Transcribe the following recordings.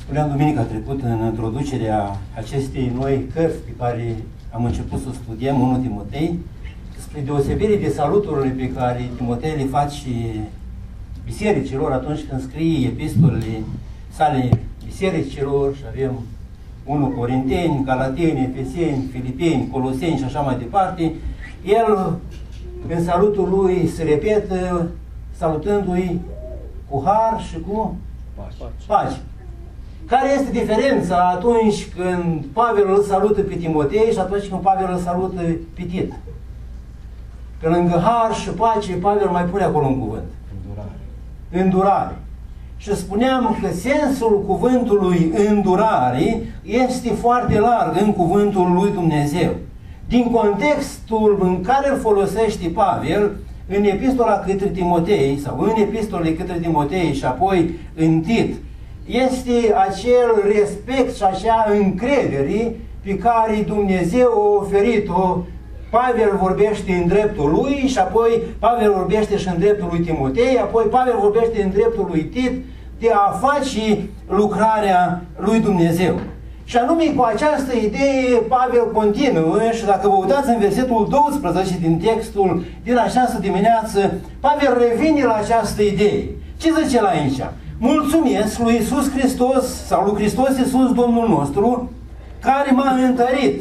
Spuneam duminica trecută în introducerea acestei noi cărți pe care am început să o studiem, 1 Timotei, spre deosebire de saluturile pe care Timotei le face bisericilor atunci când scrie epistolele sale bisericilor, și avem 1 Corinteni, Galateni, Efeseni, Filipeni, Coloseni și așa mai departe, el în salutul lui se repetă salutându-i cu har și cu pace. Care este diferența atunci când Pavel îl salută pe Timotei și atunci când Pavel îl salută pe Tit? Că lângă har și pace, Pavel mai pune acolo un cuvânt. Îndurare. Și spuneam că sensul cuvântului îndurare este foarte larg în cuvântul lui Dumnezeu. Din contextul în care îl folosește Pavel, în epistola către Timotei, sau în epistolele către Timotei și apoi în Tit, este acel respect și acea încredere pe care Dumnezeu a oferit-o. Pavel vorbește în dreptul lui și apoi Pavel vorbește și în dreptul lui Timotei, apoi Pavel vorbește în dreptul lui Tit de a face lucrarea lui Dumnezeu. Și anume cu această idee Pavel continuă și dacă vă uitați în versetul 12 din textul din această dimineață, Pavel revine la această idee. Ce zice el aici? Mulțumesc lui Iisus Hristos sau lui Hristos Iisus Domnul nostru care m-a întărit,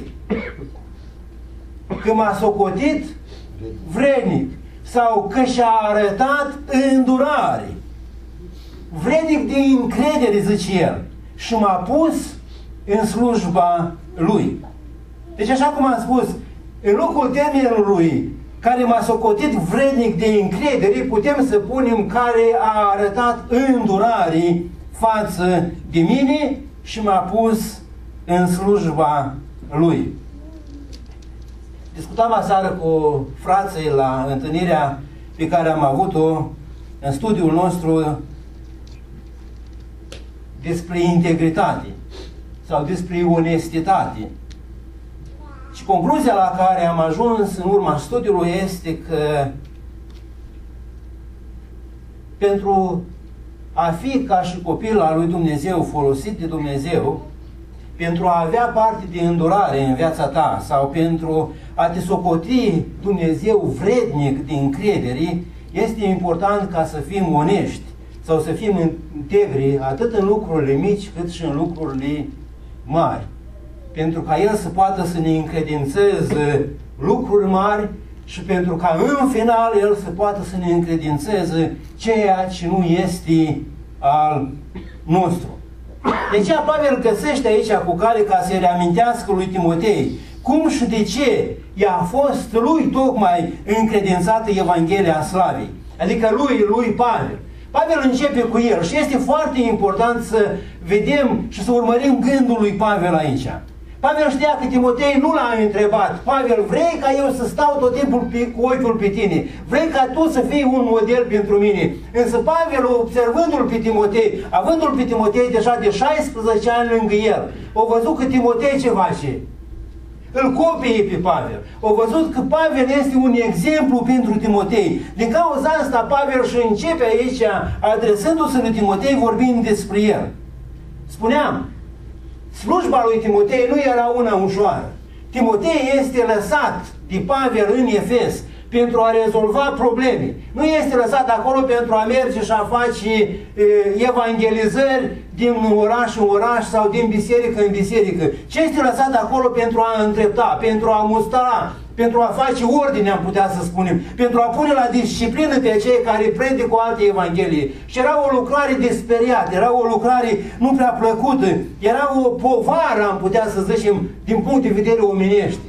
că m-a socotit vrednic sau că și-a arătat îndurare. Vrednic de încredere, zice el, și m-a pus în slujba lui. Deci așa cum am spus, în locul termenului care m-a socotit vrednic de încredere, putem să punem care a arătat îndurare față de mine și m-a pus în slujba lui. Discutam aseară cu frații la întâlnirea pe care am avut-o în studiul nostru despre integritate sau despre onestitate. Și concluzia la care am ajuns în urma studiului este că pentru a fi ca și copil al lui Dumnezeu, folosit de Dumnezeu, pentru a avea parte de îndurare în viața ta sau pentru a te socoti Dumnezeu vrednic de încredere, este important ca să fim onești sau să fim integri atât în lucrurile mici cât și în lucrurile mari. Pentru ca El să poată să ne încredințeze lucruri mari și pentru ca în final El să poată să ne încredințeze ceea ce nu este al nostru. De ce Pavel găsește aici cu care ca să-i reamintească lui Timotei cum și de ce i-a fost lui tocmai încredințată Evanghelia Slavei. Adică lui Pavel. Pavel începe cu el și este foarte important să vedem și să urmărim gândul lui Pavel aici. Pavel știa că Timotei nu l-a întrebat: Pavel, vrei ca eu să stau tot timpul cu ochiul pe tine? Vrei ca tu să fii un model pentru mine? Însă Pavel, observându-l pe Timotei, avându-l pe Timotei deja de 16 ani lângă el, a văzut că Timotei ce face? Îl copie pe Pavel. Au văzut că Pavel este un exemplu pentru Timotei. Din cauza asta Pavel și începe aici, adresându-se lui Timotei, vorbind despre el. Spuneam, slujba lui Timotei nu era una ușoară. Timotei este lăsat de Pavel în Efes pentru a rezolva probleme. Nu este lăsat acolo pentru a merge și a face evangelizări din oraș în oraș sau din biserică în biserică. Ce este lăsat acolo pentru a îndrepta, pentru a mustara, pentru a face ordine, am putea să spunem, pentru a pune la disciplină pe cei care predică o altă evanghelie. Și era o lucrare desperiată, era o lucrare nu prea plăcută, era o povară, am putea să zicem, din punct de vedere omenește.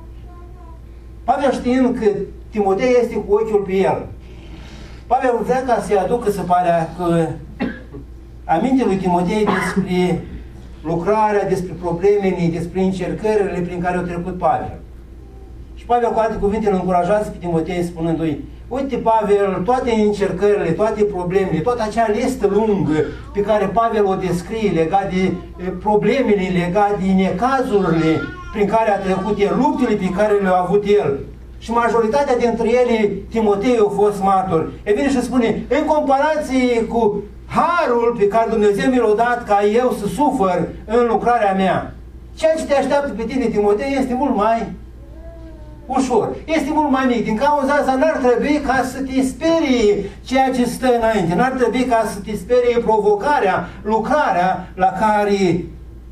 Pavel, știind că Timotei este cu ochiul pe el, Pavel vrea ca să-i aducă, se pare, că aminte lui Timotei despre lucrarea, despre problemele, despre încercările prin care au trecut Pavel. Și Pavel, cu alte cuvinte, îl încurajează pe Timotei spunându-i: uite, Pavel, toate încercările, toate problemele, toată acea listă lungă pe care Pavel o descrie legat de problemele, legat de necazurile prin care a trecut el, luptele pe care le-a avut el. Și majoritatea dintre ele, Timotei a fost martor. E bine și spune, în comparație cu harul pe care Dumnezeu mi l-a dat ca eu să sufăr în lucrarea mea. Ceea ce te așteaptă pe tine, Timotei, este mult mai ușor. Este mult mai mic. Din cauza asta n-ar trebui ca să te sperie ceea ce stă înainte. N-ar trebui ca să te sperie provocarea, lucrarea la care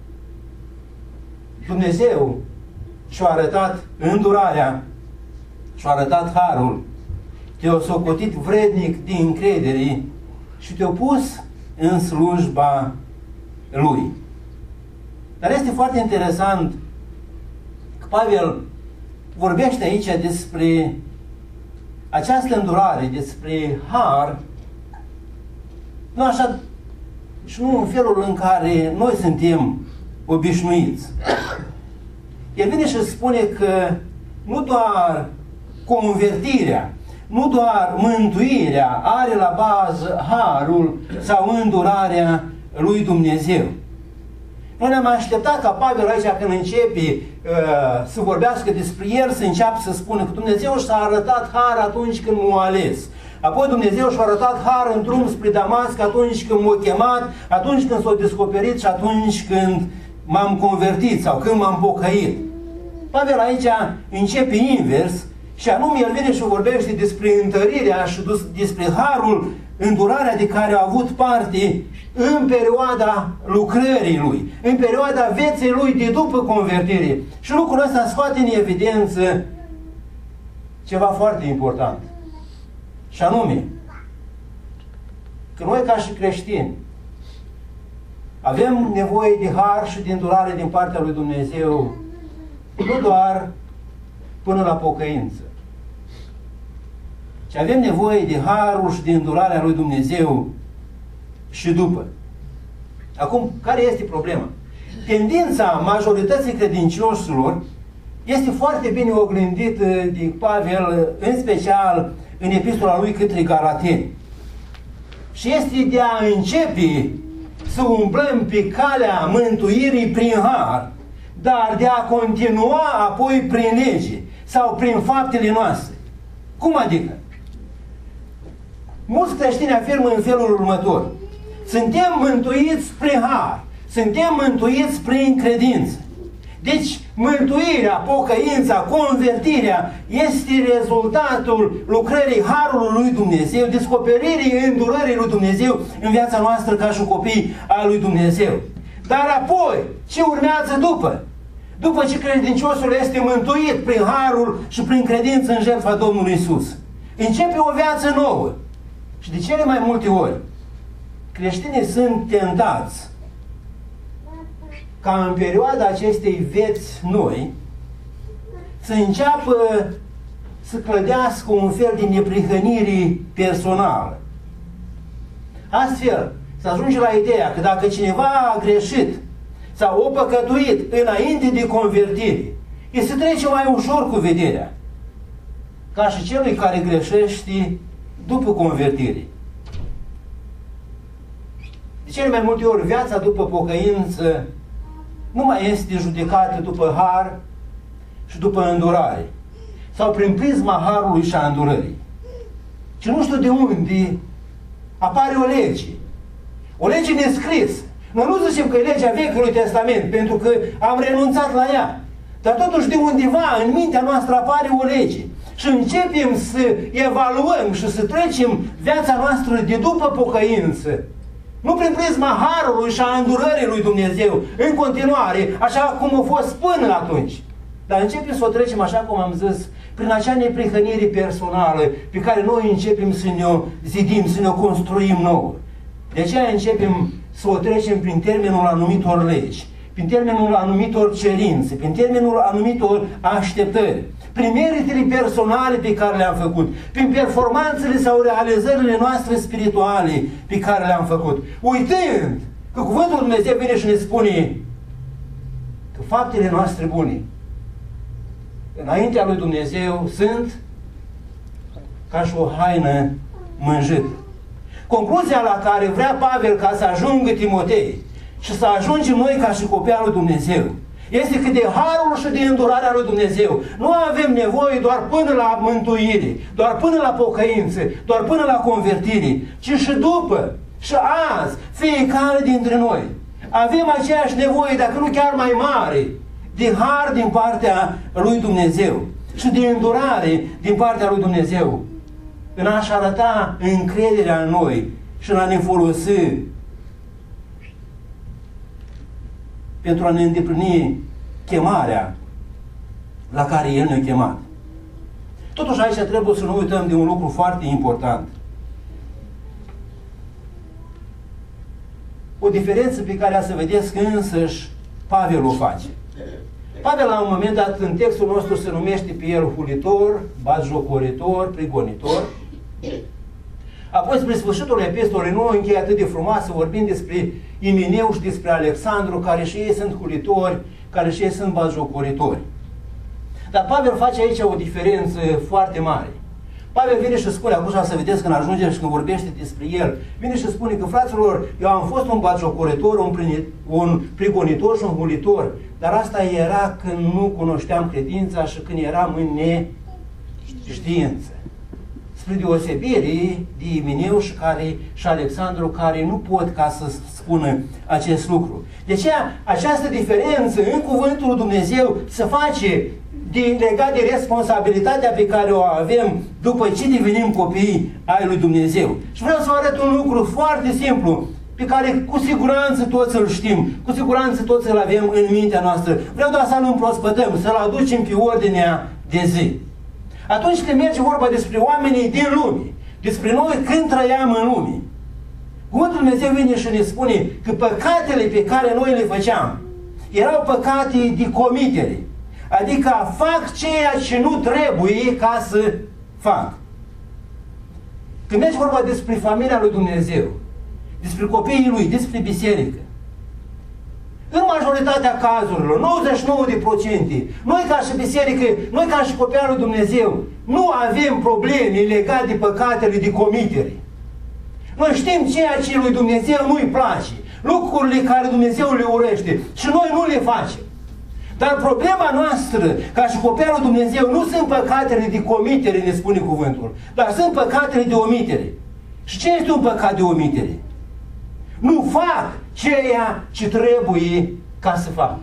Dumnezeu și-a arătat îndurarea, și-a arătat harul, te-a socotit vrednic din încredere și te-a pus în slujba Lui. Dar este foarte interesant că Pavel vorbește aici despre această îndurare, despre har, nu așa și nu în felul în care noi suntem obișnuiți. El vine și spune că nu doar convertirea, nu doar mântuirea are la bază harul sau îndurarea lui Dumnezeu. Noi ne-am așteptat ca Pavel aici, când începe să vorbească despre el, să înceapă să spună că Dumnezeu și-a arătat har atunci când m-a ales. Apoi Dumnezeu și-a arătat har în drum spre Damasc atunci când m-a chemat, atunci când s-a descoperit și atunci când m-am convertit sau când m-am pocăit. Pavel aici începe invers și anume el vine și vorbește despre întărirea și despre harul, îndurarea de care a avut parte în perioada lucrării lui, în perioada vieții lui de după convertire. Și lucrul ăsta scoate în evidență ceva foarte important. Și anume, că noi ca și creștini avem nevoie de har și de îndurare din partea lui Dumnezeu, nu doar până la pocăință, ci avem nevoie de harul și de îndurarea lui Dumnezeu și după. Acum, care este problema? Tendința majorității credincioșilor este foarte bine oglindită de Pavel, în special în epistola lui către Galateni. Și este de a începe să umblăm pe calea mântuirii prin har, dar de a continua apoi prin lege sau prin faptele noastre. Cum adică? Mulți creștini afirmă în felul următor: suntem mântuiți prin har, suntem mântuiți prin credință. Deci, mântuirea, pocăința, convertirea este rezultatul lucrării harului lui Dumnezeu, descoperirii îndurării lui Dumnezeu în viața noastră ca și copii al lui Dumnezeu. Dar apoi, ce urmează după? După ce credinciosul este mântuit prin harul și prin credință în jertfa Domnului Iisus, începe o viață nouă. Și de cele mai multe ori, creștinii sunt tentați ca în perioada acestei vieți noi să înceapă să clădească un fel de neprihănire personală. Astfel, să ajunge la ideea că dacă cineva a greșit sau a păcătuit înainte de convertire, îi se trece mai ușor cu vederea, ca și celui care greșește după convertire. De cele mai multe ori, viața după pocăință nu mai este judecată după har și după îndurare, sau prin prisma harului și a îndurării, ci nu știu de unde apare o lege. O lege nescrisă. Noi nu zicem că e legea Vechiului Testament, pentru că am renunțat la ea. Dar totuși de undeva în mintea noastră apare o lege. Și începem să evaluăm și să trecem viața noastră de după pocăință, nu prin prisma harului și a îndurării lui Dumnezeu, în continuare, așa cum a fost până atunci. Dar începem să o trecem, așa cum am zis, prin acea neprihănire personală pe care noi începem să ne-o zidim, să ne-o construim nouă. De aceea începem să o trecem prin termenul anumitor legi, prin termenul anumitor cerințe, prin termenul anumitor așteptări, prin meritele personale pe care le-am făcut, prin performanțele sau realizările noastre spirituale pe care le-am făcut, uitând că cuvântul lui Dumnezeu vine și ne spune că faptele noastre bune înaintea lui Dumnezeu sunt ca și o haină mânjită. Concluzia la care vrea Pavel ca să ajungă Timotei și să ajungem noi ca și copii al lui Dumnezeu este că de harul și de îndurarea lui Dumnezeu nu avem nevoie doar până la mântuire, doar până la pocăință, doar până la convertire, ci și după. Și azi, fiecare dintre noi, avem aceeași nevoie, dacă nu chiar mai mare, de har din partea lui Dumnezeu și de îndurare din partea lui Dumnezeu, în a-și arăta încrederea în noi și în a ne folosi pentru a ne îndeplini chemarea la care El ne-a chemat. Totuși aici trebuie să nu uităm de un lucru foarte important. O diferență pe care a să vedeți că însăși Pavel o face. Pavel la un moment dat în textul nostru se numește pe el hulitor, batjocoritor, prigonitor. Apoi spre sfârșitul epistolei nu încheie atât de frumoasă vorbind despre Imeneu și despre Alexandru, care și ei sunt hulitori, care și ei sunt batjocoritori. Dar Pavel face aici o diferență foarte mare. Pavel vine și spune, acum să vedeți când ajunge și când vorbește despre el, vine și spune că, fraților, eu am fost un batjocoritor, un prigonitor și un hulitor, dar asta era când nu cunoșteam credința și când eram în neștiință. Spre deosebire de Imeneu și Alexandru, care nu pot ca să spună acest lucru. De aceea, această diferență în cuvântul lui Dumnezeu se face legat de responsabilitatea pe care o avem după ce devenim copii ai lui Dumnezeu. Și vreau să vă arăt un lucru foarte simplu, pe care cu siguranță toți îl știm, cu siguranță toți îl avem în mintea noastră. Vreau doar să-l împrospătăm, să-l aducem pe ordinea de zi. Atunci când merge vorba despre oamenii din lume, despre noi când trăiam în lume, Cuvântul Dumnezeu vine și ne spune că păcatele pe care noi le făceam erau păcate de comitere. Adică fac ceea ce nu trebuie ca să fac. Când mergi vorba despre familia lui Dumnezeu, despre copiii lui, despre biserică, în majoritatea cazurilor, 99%, noi ca și biserică, noi ca și copii al lui Dumnezeu, nu avem probleme legate de păcatele de comitere. Noi știm ceea ce lui Dumnezeu nu-i place, lucrurile care Dumnezeu le urește și noi nu le facem. Dar problema noastră, ca și copii al lui Dumnezeu, nu sunt păcatele de comitere, ne spune cuvântul, dar sunt păcatele de omitere. Și ce este un păcat de omitere? Nu fac ceea ce trebuie ca să fac.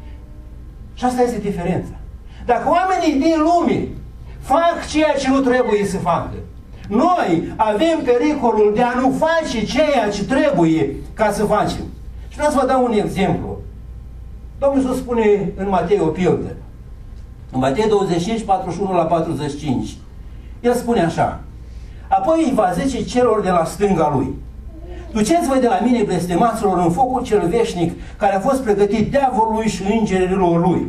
Și asta este diferența. Dacă oamenii din lume fac ceea ce nu trebuie să facă, noi avem pericolul de a nu face ceea ce trebuie ca să facem. Și vreau să vă dau un exemplu. Domnul Iisus spune în Matei o pildă. În Matei 25, 41 la 45. El spune așa: apoi îi va zice celor de la stânga lui: duceți-vă de la mine, blestemaților, în focul cel veșnic, care a fost pregătit diavolului și îngerilor lui.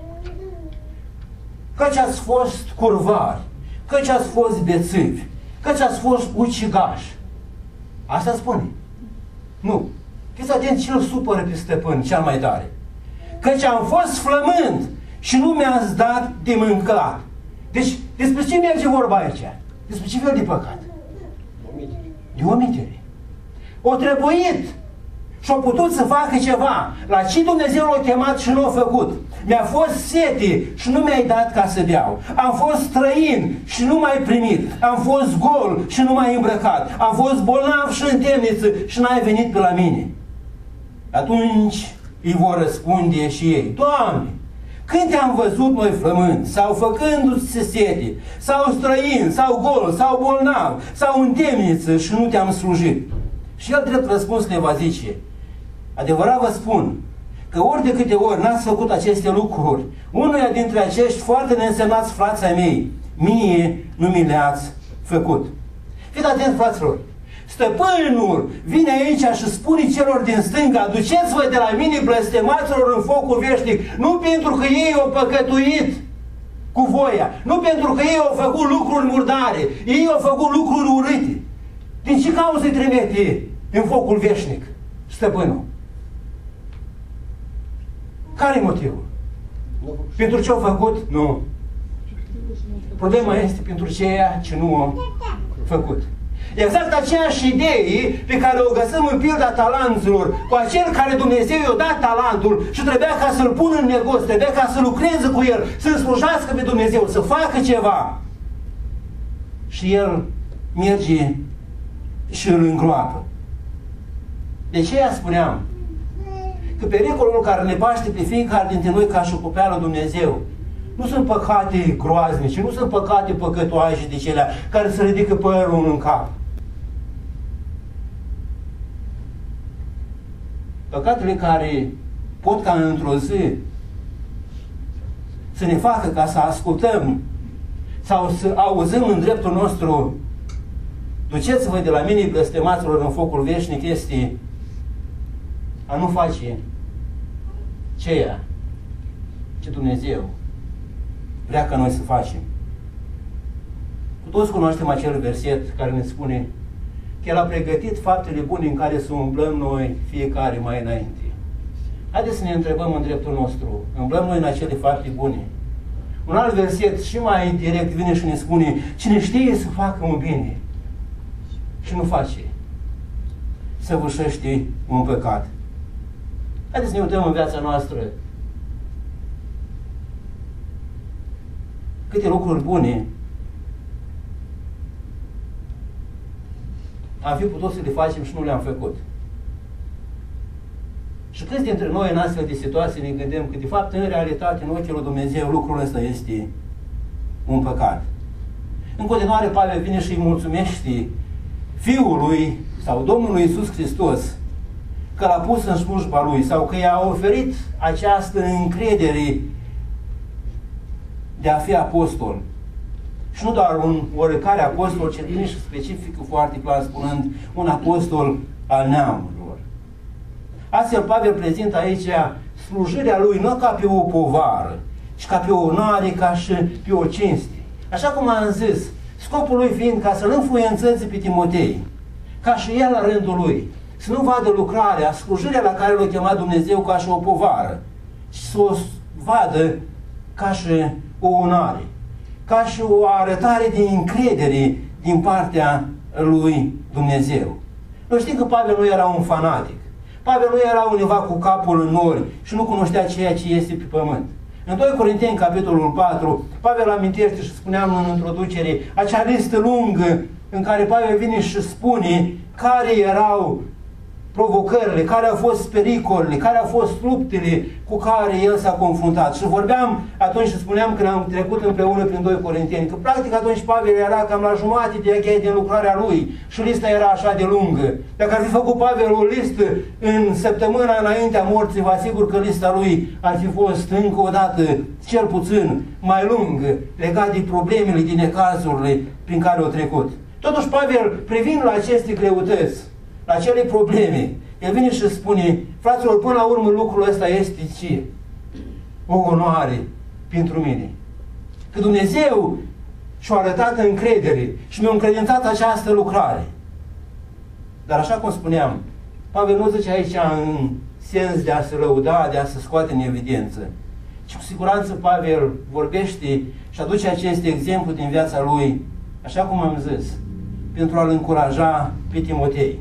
Căci ați fost curvari, căci ați fost bețivi, căci ați fost ucigași. Asta spune. Nu. Fiți atenți ce îl supără pe stăpân cel mai tare. Căci am fost flămând și nu mi-ați dat de mâncat. Deci, despre ce merge vorba aici? Despre ce fel de păcat? De omitere. O trebuit și a putut să facă ceva. La ce Dumnezeu l-a chemat și nu a făcut? Mi-a fost sete și nu mi-ai dat ca să beau. Am fost străin și nu m-ai primit. Am fost gol și nu m-ai îmbrăcat. Am fost bolnav și în temniță și n-ai venit pe la mine. Atunci îi vor răspunde și ei: Doamne, când te-am văzut noi flămând, sau făcându-ți sete, sau străin, sau gol, sau bolnav, sau în temniță și nu te-am slujit? Și el drept răspuns le va zice: adevărat vă spun că ori de câte ori n-ați făcut aceste lucruri unuia dintre acești foarte neînsemnați frații ai mei, mie nu mi le-ați făcut. Fiți atenți, fraților! Stăpânul vine aici și spune celor din stânga: duceți-vă de la mine, blestemaților, în focul veșnic, nu pentru că ei au păcătuit cu voia, nu pentru că ei au făcut lucruri murdare, ei au făcut lucruri urâte. Din ce cauză îi trimite în focul veșnic stăpânul? Care e motivul? Pentru ce au făcut? Nu. Problema este pentru ceea ce nu au făcut. Exact aceeași idee pe care o găsim în pilda talanților, cu acel care Dumnezeu i-a dat talentul și trebuia ca să-l pună în negoț, trebuia ca să lucreze cu el, să-l slujească pe Dumnezeu, să facă ceva. Și el merge și îl îngroapă. De aceea spuneam că pericolul care ne paște pe fiecare dintre noi ca și copil al Dumnezeu nu sunt păcate groaznice, nu sunt păcate păcătoase de celea care se ridică părul în cap. Păcatele care pot ca într-o zi să ne facă ca să ascultăm sau să auzim în dreptul nostru: duceți-vă de la mine, blestemaților, în focul veșnic, este a nu face ceea ce Dumnezeu vrea ca noi să facem. Cu toți cunoaștem acel verset care ne spune că El a pregătit faptele bune în care să umblăm noi fiecare mai înainte. Haideți să ne întrebăm în dreptul nostru: umblăm noi în acele fapte bune? Un alt verset și mai direct vine și ne spune: cine știe să facă un bine și nu face, săvârșește un păcat. Haideți să ne uităm în viața noastră câte lucruri bune am fi putut să le facem și nu le-am făcut. Și câți dintre noi în astfel de situații ne gândim că de fapt în realitate, în ochii lui Dumnezeu, lucrul ăsta este un păcat. În continuare Pavel vine și îi mulțumește Fiului sau Domnului Iisus Hristos că l-a pus în slujba Lui sau că i-a oferit această încredere de a fi apostol. Și nu doar un oarecare apostol, ci vine și specific foarte clar spunând un apostol al neamurilor. Astfel Pavel prezintă aici slujirea lui nu ca pe o povară, ci ca pe o onoare, ca și pe o cinste. Așa cum am zis, scopul lui fiind ca să-l influențeze pe Timotei, ca și el la rândul lui, să nu vadă lucrarea, slujirea la care l-a chemat Dumnezeu ca și o povară, ci să o vadă ca și o onoare, ca și o arătare de încredere din partea lui Dumnezeu. Noi știm că Pavel nu era un fanatic. Pavel nu era undeva cu capul în nori și nu cunoștea ceea ce este pe pământ. În 2 Corinteni, capitolul 4, Pavel amintește și spuneam în introducere acea listă lungă în care Pavel vine și spune care erau provocările, care au fost pericolele, care au fost luptele cu care el s-a confruntat. Și vorbeam atunci și spuneam că am trecut împreună prin 2 Corinteni, că practic atunci Pavel era cam la jumătate din lucrarea lui și lista era așa de lungă. Dacă ar fi făcut Pavel o listă în săptămâna înaintea morții, vă asigur că lista lui ar fi fost încă o dată, cel puțin, mai lungă, legat de problemele, din necazurile prin care au trecut. Totuși Pavel, privind la aceste greutăți, la acele probleme, el vine și spune: fraților, până la urmă lucrul ăsta este ce? O onoare pentru mine. Că Dumnezeu și-a arătat încredere și mi-a încredințat această lucrare. Dar așa cum spuneam, Pavel nu zice aici în sens de a se lăuda, de a se scoate în evidență, ci cu siguranță Pavel vorbește și aduce acest exemplu din viața lui, așa cum am zis, pentru a-l încuraja pe Timotei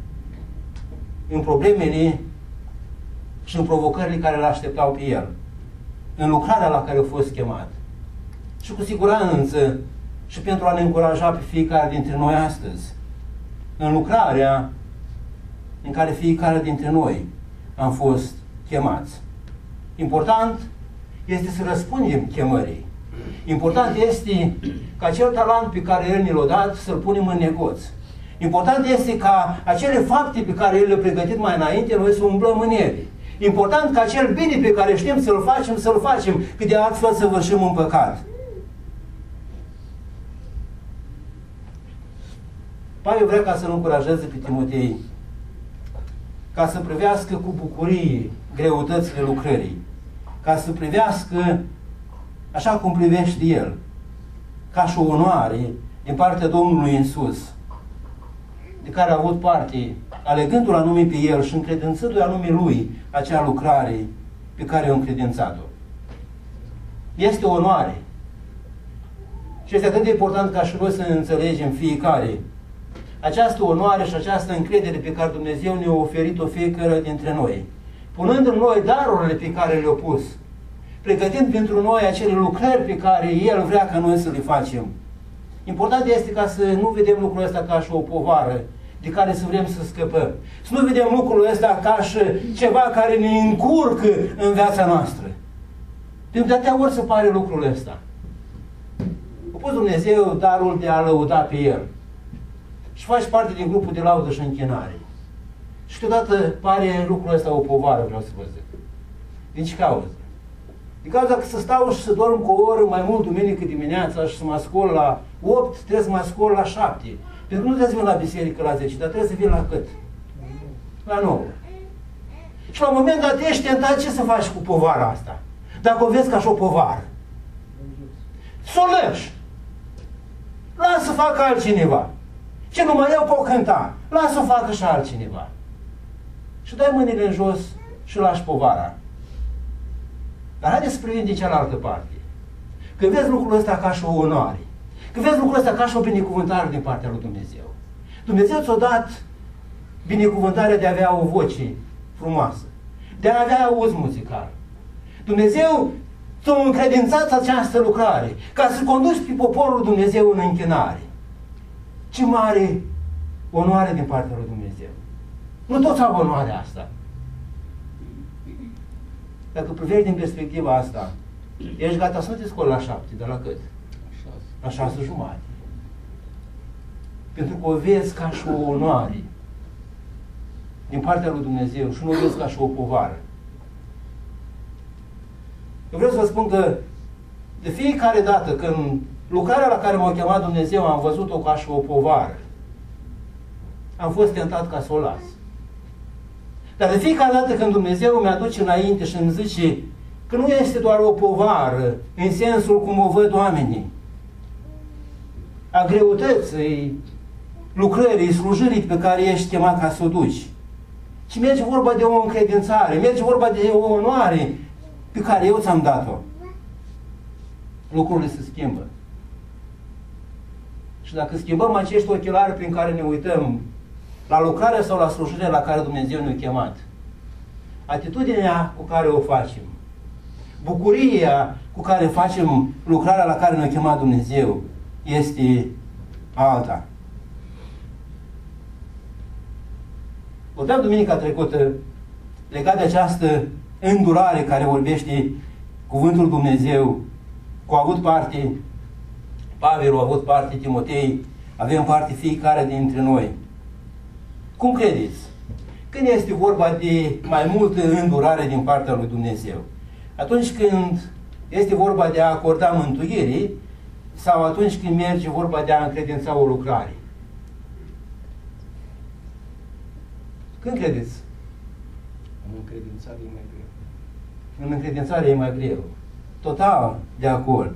în problemele și în provocările care îl așteptau pe el, în lucrarea la care a fost chemat. Și cu siguranță și pentru a ne încuraja pe fiecare dintre noi astăzi, în lucrarea în care fiecare dintre noi am fost chemați. Important este să răspundem chemării. Important este ca acel talent pe care El ne l-a dat să-l punem în negoț. Important este ca acele fapte pe care El le-a pregătit mai înainte, noi să umblăm în ele. Important ca acel bine pe care știm să-l facem, că de altfel să vârșim un păcat. Pavel vrea ca să-l încurajeze pe Timotei, ca să privească cu bucurie greutățile lucrării, ca să privească așa cum privește el, ca și o onoare din partea Domnului Iisus, de care a avut parte, alegându-l anume pe el și încredințându-i anume lui acea lucrare pe care i-a încredințat-o. Este o onoare. Și este atât de important ca și noi să înțelegem fiecare această onoare și această încredere pe care Dumnezeu ne-a oferit-o fiecare dintre noi, punând în noi darurile pe care le-a pus, pregătind pentru noi acele lucrări pe care El vrea ca noi să le facem. Important este ca să nu vedem lucrul ăsta ca și o povară, de care să vrem să scăpăm. Să nu vedem lucrul ăsta ca și ceva care ne încurcă în viața noastră. Pentru de atâtea ori se pare lucrul ăsta. A pus Dumnezeu darul de a lăuda pe El. Și faci parte din grupul de laudă și închinare. Și câteodată pare lucrul ăsta o povară, vreau să vă zic. Din ce cauză? Din cauza că să stau și să dorm cu o oră mai mult duminică dimineața și să mă scol la 8, trebuie să mă scol la 7. Pentru că nu trebuie să vin la biserică la 10, dar trebuie să vin la cât? La 9. Și la un moment dat ești tentat, ce să faci cu povara asta? Dacă o vezi ca și o povară. Să o lăși. Lasă să facă altcineva. Ce numai eu pot cânta. Lasă să facă și altcineva. Și dai mâinile în jos și lași povara. Dar haideți să privim de cealaltă parte. Când vezi lucrul ăsta ca și o onoare, când vezi lucrul ăsta ca și o binecuvântare din partea lui Dumnezeu. Dumnezeu ți-a dat binecuvântarea de a avea o voce frumoasă, de a avea auz muzical. Dumnezeu ți-a încredințat această lucrare ca să conduci pe poporul Dumnezeu în închinare. Ce mare onoare din partea lui Dumnezeu. Nu toți au onoarea asta. Dacă privești din perspectiva asta, ești gata să nu te scoli la 7, dar la cât? La 6:30. Pentru că o vezi ca și o onoare din partea lui Dumnezeu și nu o vezi ca și o povară. Eu vreau să vă spun că de fiecare dată când lucrarea la care m-a chemat Dumnezeu am văzut-o ca și o povară, am fost tentat ca să o las. Dar de fiecare dată când Dumnezeu mi-aduce înainte și îmi zice că nu este doar o povară în sensul cum o văd oamenii, a greutății, lucrării, slujirii pe care ești chemat ca să o duci, ci merge vorba de o încredințare, merge vorba de o onoare pe care eu ți-am dat-o. Lucrurile se schimbă. Și dacă schimbăm acești ochelari prin care ne uităm la lucrarea sau la slujirea la care Dumnezeu ne-a chemat, atitudinea cu care o facem, bucuria cu care facem lucrarea la care ne-a chemat Dumnezeu este alta. Vorbeam duminica trecută legat de această îndurare care vorbește cuvântul Dumnezeu, cu a avut parte Pavel, a avut parte Timotei, avem parte fiecare dintre noi. Cum credeți? Când este vorba de mai multă îndurare din partea lui Dumnezeu? Atunci când este vorba de a acorda mântuire sau atunci când merge vorba de a încredința o lucrare? Când credeți? În încredințare e mai greu. În încredințare e mai greu. Total de acord.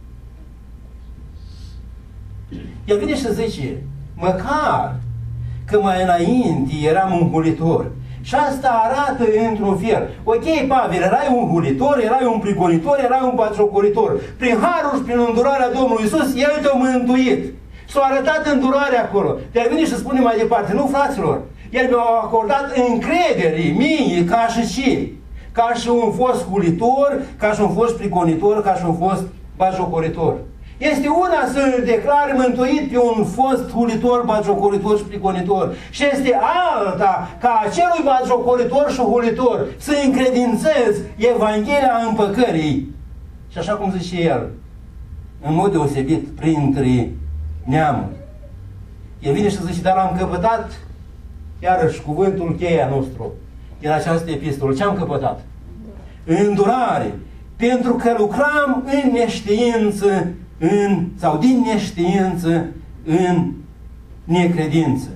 El vine și zice, măcar că mai înainte eram un hulitor. Și asta arată într-un fel. Ok, Pavel, erai un hulitor, erai un prigonitor, erai un batjocoritor. Prin harul și prin îndurarea Domnului Iisus, El te-a mântuit. S-a arătat îndurarea acolo. Dar vine și spune mai departe, nu, fraților, El mi-a acordat încredere mie ca și ce? Ca și un fost hulitor, ca și un fost prigonitor, ca și un fost batjocoritor. Este una să declare mântuit pe un fost hulitor, batjocoritor și prigonitor. Și este alta ca acelui batjocoritor și hulitor să încredințezi Evanghelia împăcării. Și așa cum zice el, în mod deosebit printre neamuri. El vine și zice, dar am căpătat iarăși cuvântul cheia nostru din această epistolă. Ce am căpătat? Îndurare. Pentru că lucram în neștiință, sau din neștiință în necredință.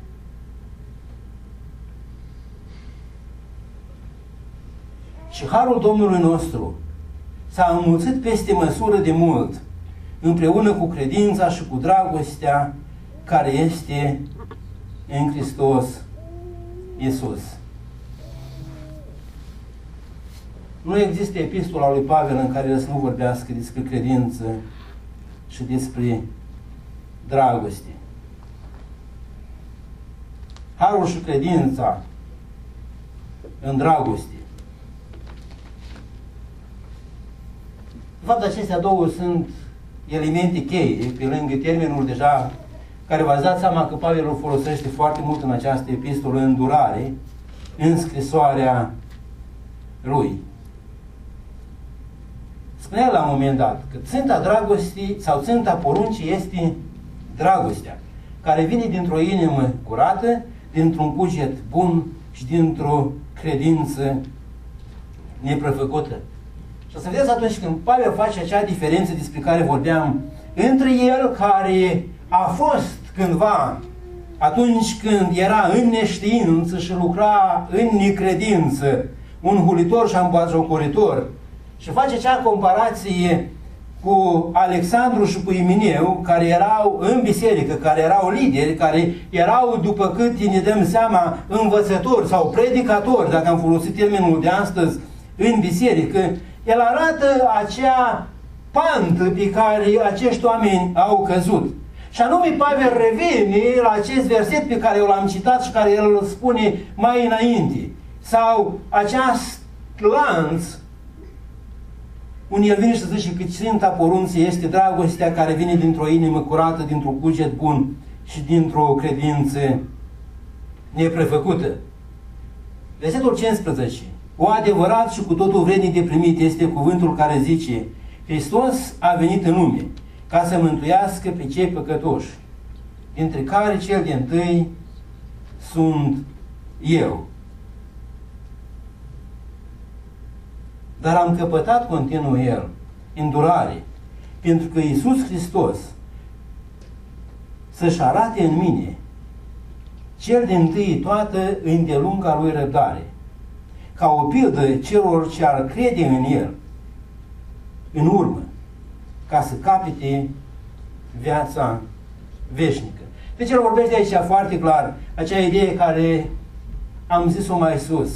Și harul Domnului nostru s-a înmulțit peste măsură de mult, împreună cu credința și cu dragostea care este în Hristos Iisus. Nu există epistola lui Pavel în care el să nu vorbească despre credință și despre dragoste. Harul și credința în dragoste. De fapt, acestea două sunt elemente cheie, pe lângă termenul deja care v-ați dat seama că Pavel o folosește foarte mult în această epistolă, îndurare, în scrisoarea lui. Spunea la un moment dat că ținta dragostii sau ținta poruncii este dragostea, care vine dintr-o inimă curată, dintr-un cuget bun și dintr-o credință neprefăcută. Și o să vedeți atunci când Pavel face acea diferență despre care vorbeam între el care a fost cândva, atunci când era în neștiință și lucra în necredință, un hulitor și un batjocoritor, și face acea comparație cu Alexandru și cu Imineu, care erau în biserică, care erau lideri, care erau, după cât ne dăm seama, învățători sau predicatori, dacă am folosit termenul de astăzi, în biserică. El arată acea pantă pe care acești oameni au căzut. Și anume, Pavel revine la acest verset pe care eu l-am citat și care el îl spune mai înainte. Sau aceast lanț, unde el vine și zice că ținta porunții este dragostea care vine dintr-o inimă curată, dintr-un cuget bun și dintr-o credință neprefăcută. Versetul 15. O adevărat și cu totul vrednic de primit este cuvântul care zice: Hristos a venit în lume ca să mântuiască pe cei păcătoși, dintre care cel din-tâi sunt eu. Dar am căpătat, continuă el, îndurare, pentru că Iisus Hristos să-și arate în mine cel din-tâi toată îndelunga lui răbdare, ca o pildă celor ce ar crede în el în urmă, ca să capete viața veșnică. Deci el vorbește aici foarte clar acea idee care am zis-o mai sus.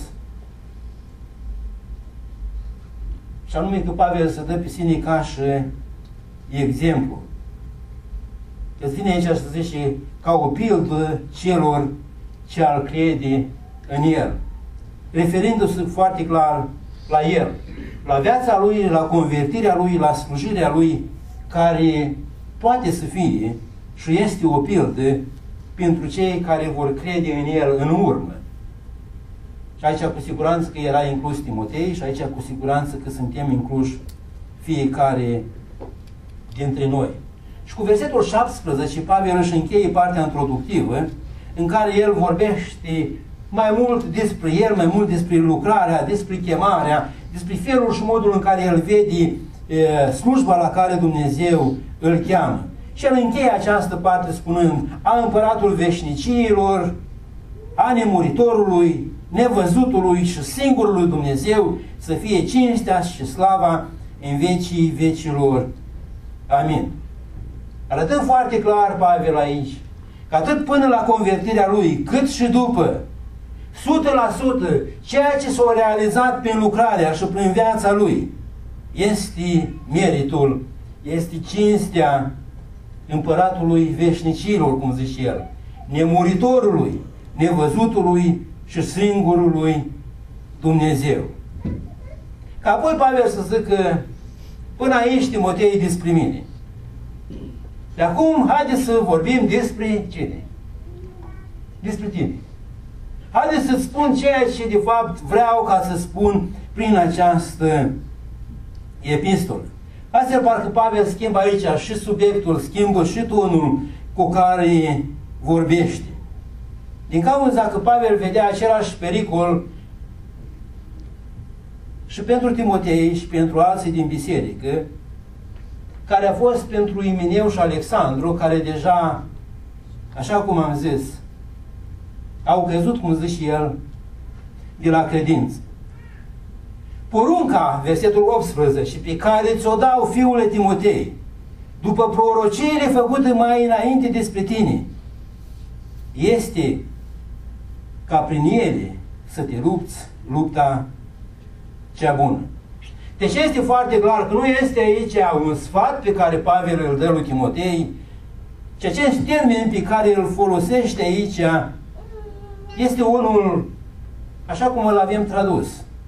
Și anume că Pavel se dă pe sine ca și exemplu. Îți vine aici să zice ca o pildă celor ce ar crede în el. Referindu-se foarte clar la el, la viața lui, la convertirea lui, la slujirea lui, care poate să fie și este o pildă pentru cei care vor crede în el în urmă. Și aici cu siguranță că era inclus Timotei și aici cu siguranță că suntem incluși fiecare dintre noi. Și cu versetul 17 Pavel își încheie partea introductivă în care el vorbește mai mult despre el, mai mult despre lucrarea, despre chemarea, despre felul și modul în care el vede slujba la care Dumnezeu îl cheamă. Și el încheie această parte spunând: a împăratul veșnicilor, a nemuritorului, nevăzutului și singurului Dumnezeu să fie cinstea și slava în vecii vecilor. Amin. Arătând foarte clar Pavel aici că atât până la convertirea lui, cât și după, 100% ceea ce s-a realizat prin lucrarea și prin viața lui este meritul, este cinstea împăratului veșnicilor, cum zice el, nemuritorului, nevăzutului și singurului Dumnezeu. Ca apoi Pavel să zică: până aici, Timotei, despre mine. De acum, haideți să vorbim despre cine? Despre tine. Haideți să-ți spun ceea ce de fapt vreau ca să spun prin această epistolă. Astfel, parcă Pavel schimbă aici și subiectul, schimbă și tonul cu care vorbește. Din cauza că Pavel vedea același pericol și pentru Timotei și pentru alții din biserică, care a fost pentru Imineu și Alexandru, care deja, așa cum am zis, au căzut, cum zice el, de la credință. Porunca, versetul 18, pe care ți-o dau, fiule Timotei, după prorociile făcute mai înainte despre tine, este ca prin ele să te lupți lupta cea bună. Deci este foarte clar că nu este aici un sfat pe care Pavel îl dă lui Timotei, ci acest termen pe care îl folosește aici este unul, așa cum îl avem tradus,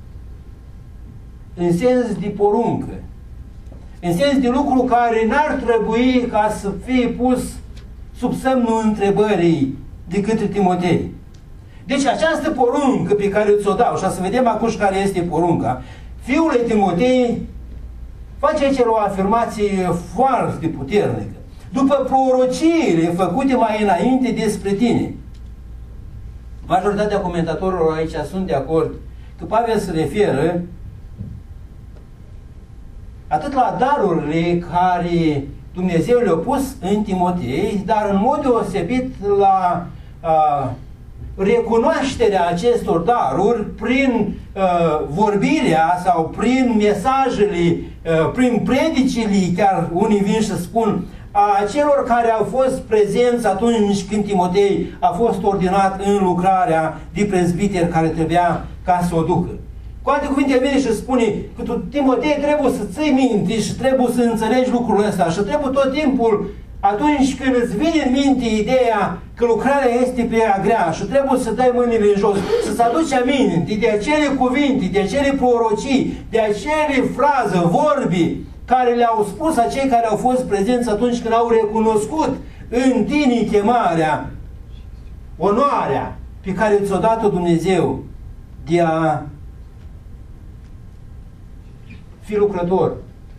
în sens de poruncă, în sens de lucru care n-ar trebui ca să fie pus sub semnul întrebării de către Timotei. Deci această poruncă pe care ți-o dau, și să vedem acum care este porunca, fiule Timotei face aici o afirmație foarte puternică. După prorociile făcute mai înainte despre tine. Majoritatea comentatorilor aici sunt de acord că Pavel se referă atât la darurile care Dumnezeu le-a pus în Timotei, dar în mod deosebit la recunoașterea acestor daruri prin vorbirea sau prin mesajele, prin predicile, chiar unii vin și spun, a celor care au fost prezenți atunci când Timotei a fost ordinat în lucrarea de prezbiter care trebuia ca să o ducă. Cu alte cuvinte vine și spune că tu, Timotei, trebuie să ții minte și trebuie să înțelegi lucrul ăsta și trebuie tot timpul, atunci când îți vine în minte ideea că lucrarea este prea grea și trebuie să dai mâinile în jos, să-ți aduci aminte de acele cuvinte, de acele prorocii, de acele fraze, vorbi, care le-au spus acei care au fost prezenți atunci când au recunoscut în tine chemarea, onoarea pe care ți-o dat-o Dumnezeu de a fi lucrător.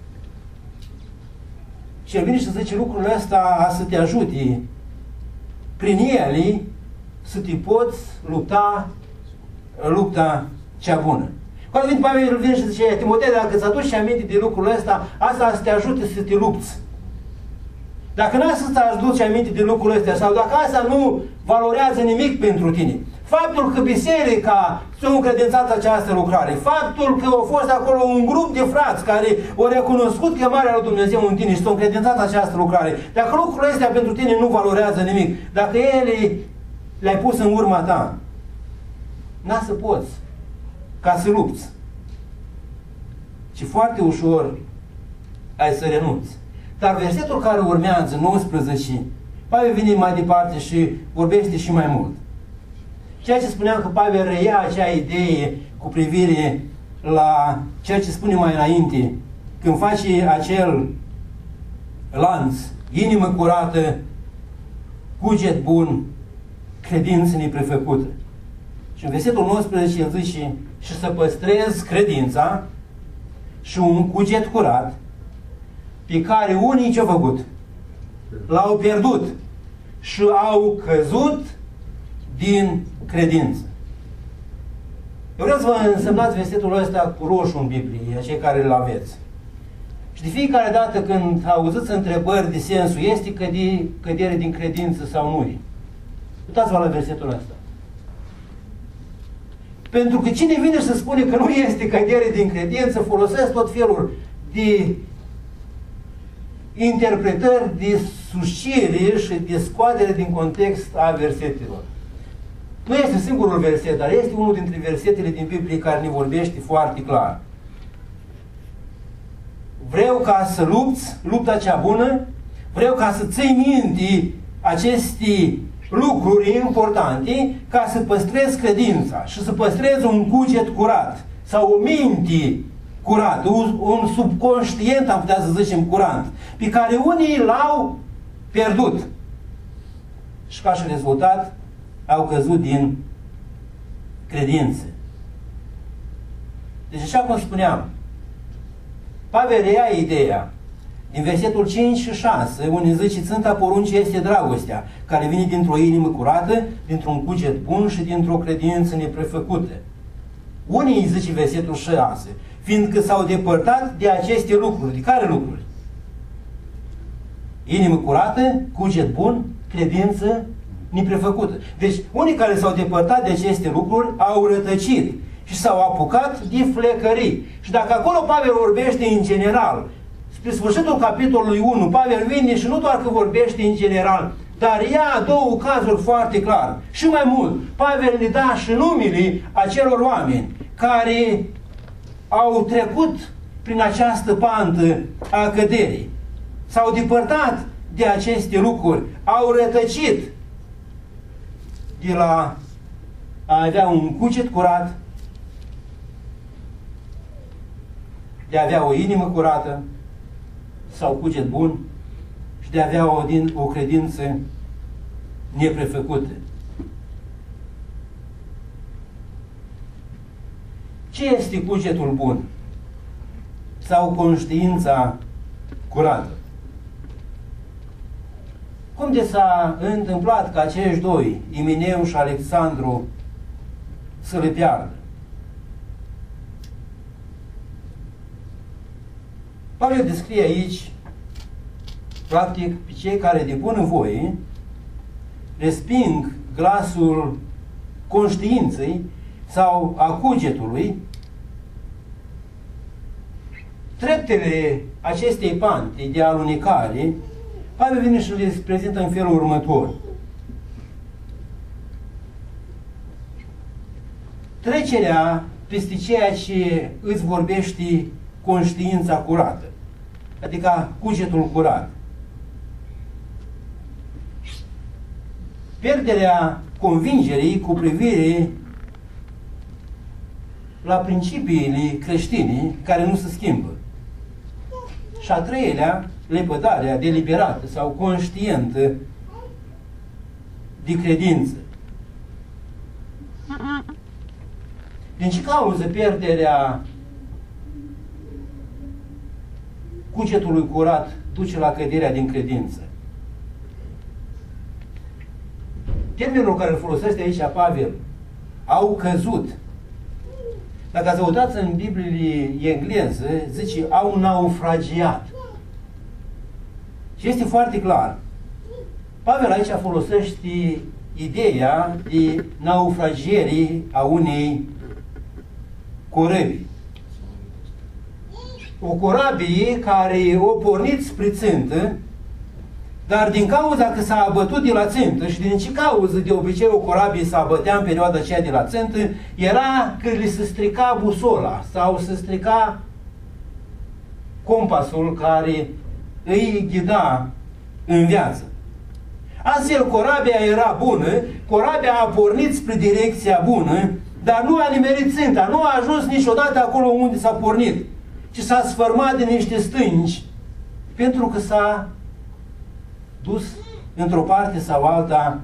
Și el vine și zice lucrurile astea să te ajute prin ele să te poți lupta cea bună. Când vine Pavel vine și zice, Timotei, dacă îți aduci aminte de lucrul ăsta, asta să te ajute să te lupți. Dacă n-ai să-ți aduci aminte de lucrul ăsta sau dacă asta nu valorează nimic pentru tine, faptul că biserica s-a încredințat această lucrare, faptul că a fost acolo un grup de frați care au recunoscut chemarea lui Dumnezeu în tine și s-a încredințat această lucrare, dacă lucrurile astea pentru tine nu valorează nimic, dacă ele le-ai pus în urma ta, n-a să poți ca să lupți. Și foarte ușor ai să renunți. Dar versetul care urmează, 19, Pavel vine mai departe și vorbește și mai mult. Ceea ce spuneam că Pavel reia acea idee cu privire la ceea ce spune mai înainte, când face acel lanț, inimă curată, cuget bun, credință neprefăcută. Și în versetul 19 el zice, și să păstrezi credința și un cuget curat, pe care unii ce-au făcut? L-au pierdut și au căzut din credință. Eu vreau să vă însemnați versetul ăsta cu roșu în Biblie, cei care îl aveți. Și de fiecare dată când auziți întrebări de sensul, este cădere din credință sau nu? Uitați-vă la versetul ăsta. Pentru că cine vine să spune că nu este cădere din credință, folosesc tot felul de interpretări, de suscire și de scoatere din context a versetelor. Nu este singurul verset, dar este unul dintre versetele din Biblie care ne vorbește foarte clar. Vreau ca să lupți lupta cea bună, vreau ca să ții minte aceste lucruri importante ca să păstrezi credința și să păstrezi un cuget curat sau o minte curată, un subconștient, am putea să zicem, curant, pe care unii l-au pierdut și ca și rezultat au căzut din credință. Deci așa cum spuneam, Pavel reia ideea din versetul 5 și 6, unde zice, Sfânta poruncă este dragostea, care vine dintr-o inimă curată, dintr-un cuget bun și dintr-o credință neprefăcută. Unii zice versetul 6, fiindcă s-au depărtat de aceste lucruri. De care lucruri? Inimă curată, cuget bun, credință neprefăcută. Deci, unii care s-au depărtat de aceste lucruri au rătăcit și s-au apucat de flecării. Și dacă acolo Pavel vorbește în general, spre sfârșitul capitolului 1, Pavel vine și nu doar că vorbește în general, dar ia două cazuri foarte clar. Și mai mult, Pavel le da și numele acelor oameni care au trecut prin această pantă a căderii. S-au depărtat de aceste lucruri, au rătăcit de la a avea un cuget curat, de a avea o inimă curată sau cuget bun și de a avea o credință neprefăcute. Ce este cugetul bun? Sau conștiința curată? Cum de s-a întâmplat ca acești doi, Imineu și Alexandru, să le piardă? Pavel descrie aici, practic, pe cei care de bunăvoie resping glasul conștiinței sau a cugetului. Treptele acestei pante de alunecare, Pavel vine și le prezintă în felul următor. Trecerea peste ceea ce îți vorbește conștiința curată, adică cugetul curat. Pierderea convingerii cu privire la principiile creștine care nu se schimbă. Și a treilea, lepădarea deliberată sau conștientă de credință. Din ce cauză pierderea cugetului curat duce la căderea din credință? Termenul care îl folosește aici Pavel, au căzut. Dacă ați uitați în Bibliile engleză, zice, au naufragiat. Și este foarte clar. Pavel aici folosește ideea de naufragierii a unei corăbii. O corabie care o pornit spre țintă, dar din cauza că s-a abătut de la țintă și din ce cauză de obicei o corabie s-a abătea în perioada aceea de la țintă, era că li se strica busola sau se strica compasul care îi ghida în viață. Astfel, corabia era bună, corabia a pornit spre direcția bună, dar nu a nimerit ținta, nu a ajuns niciodată acolo unde s-a pornit, ci s-a sfărmat de niște stânci, pentru că s-a dus într-o parte sau alta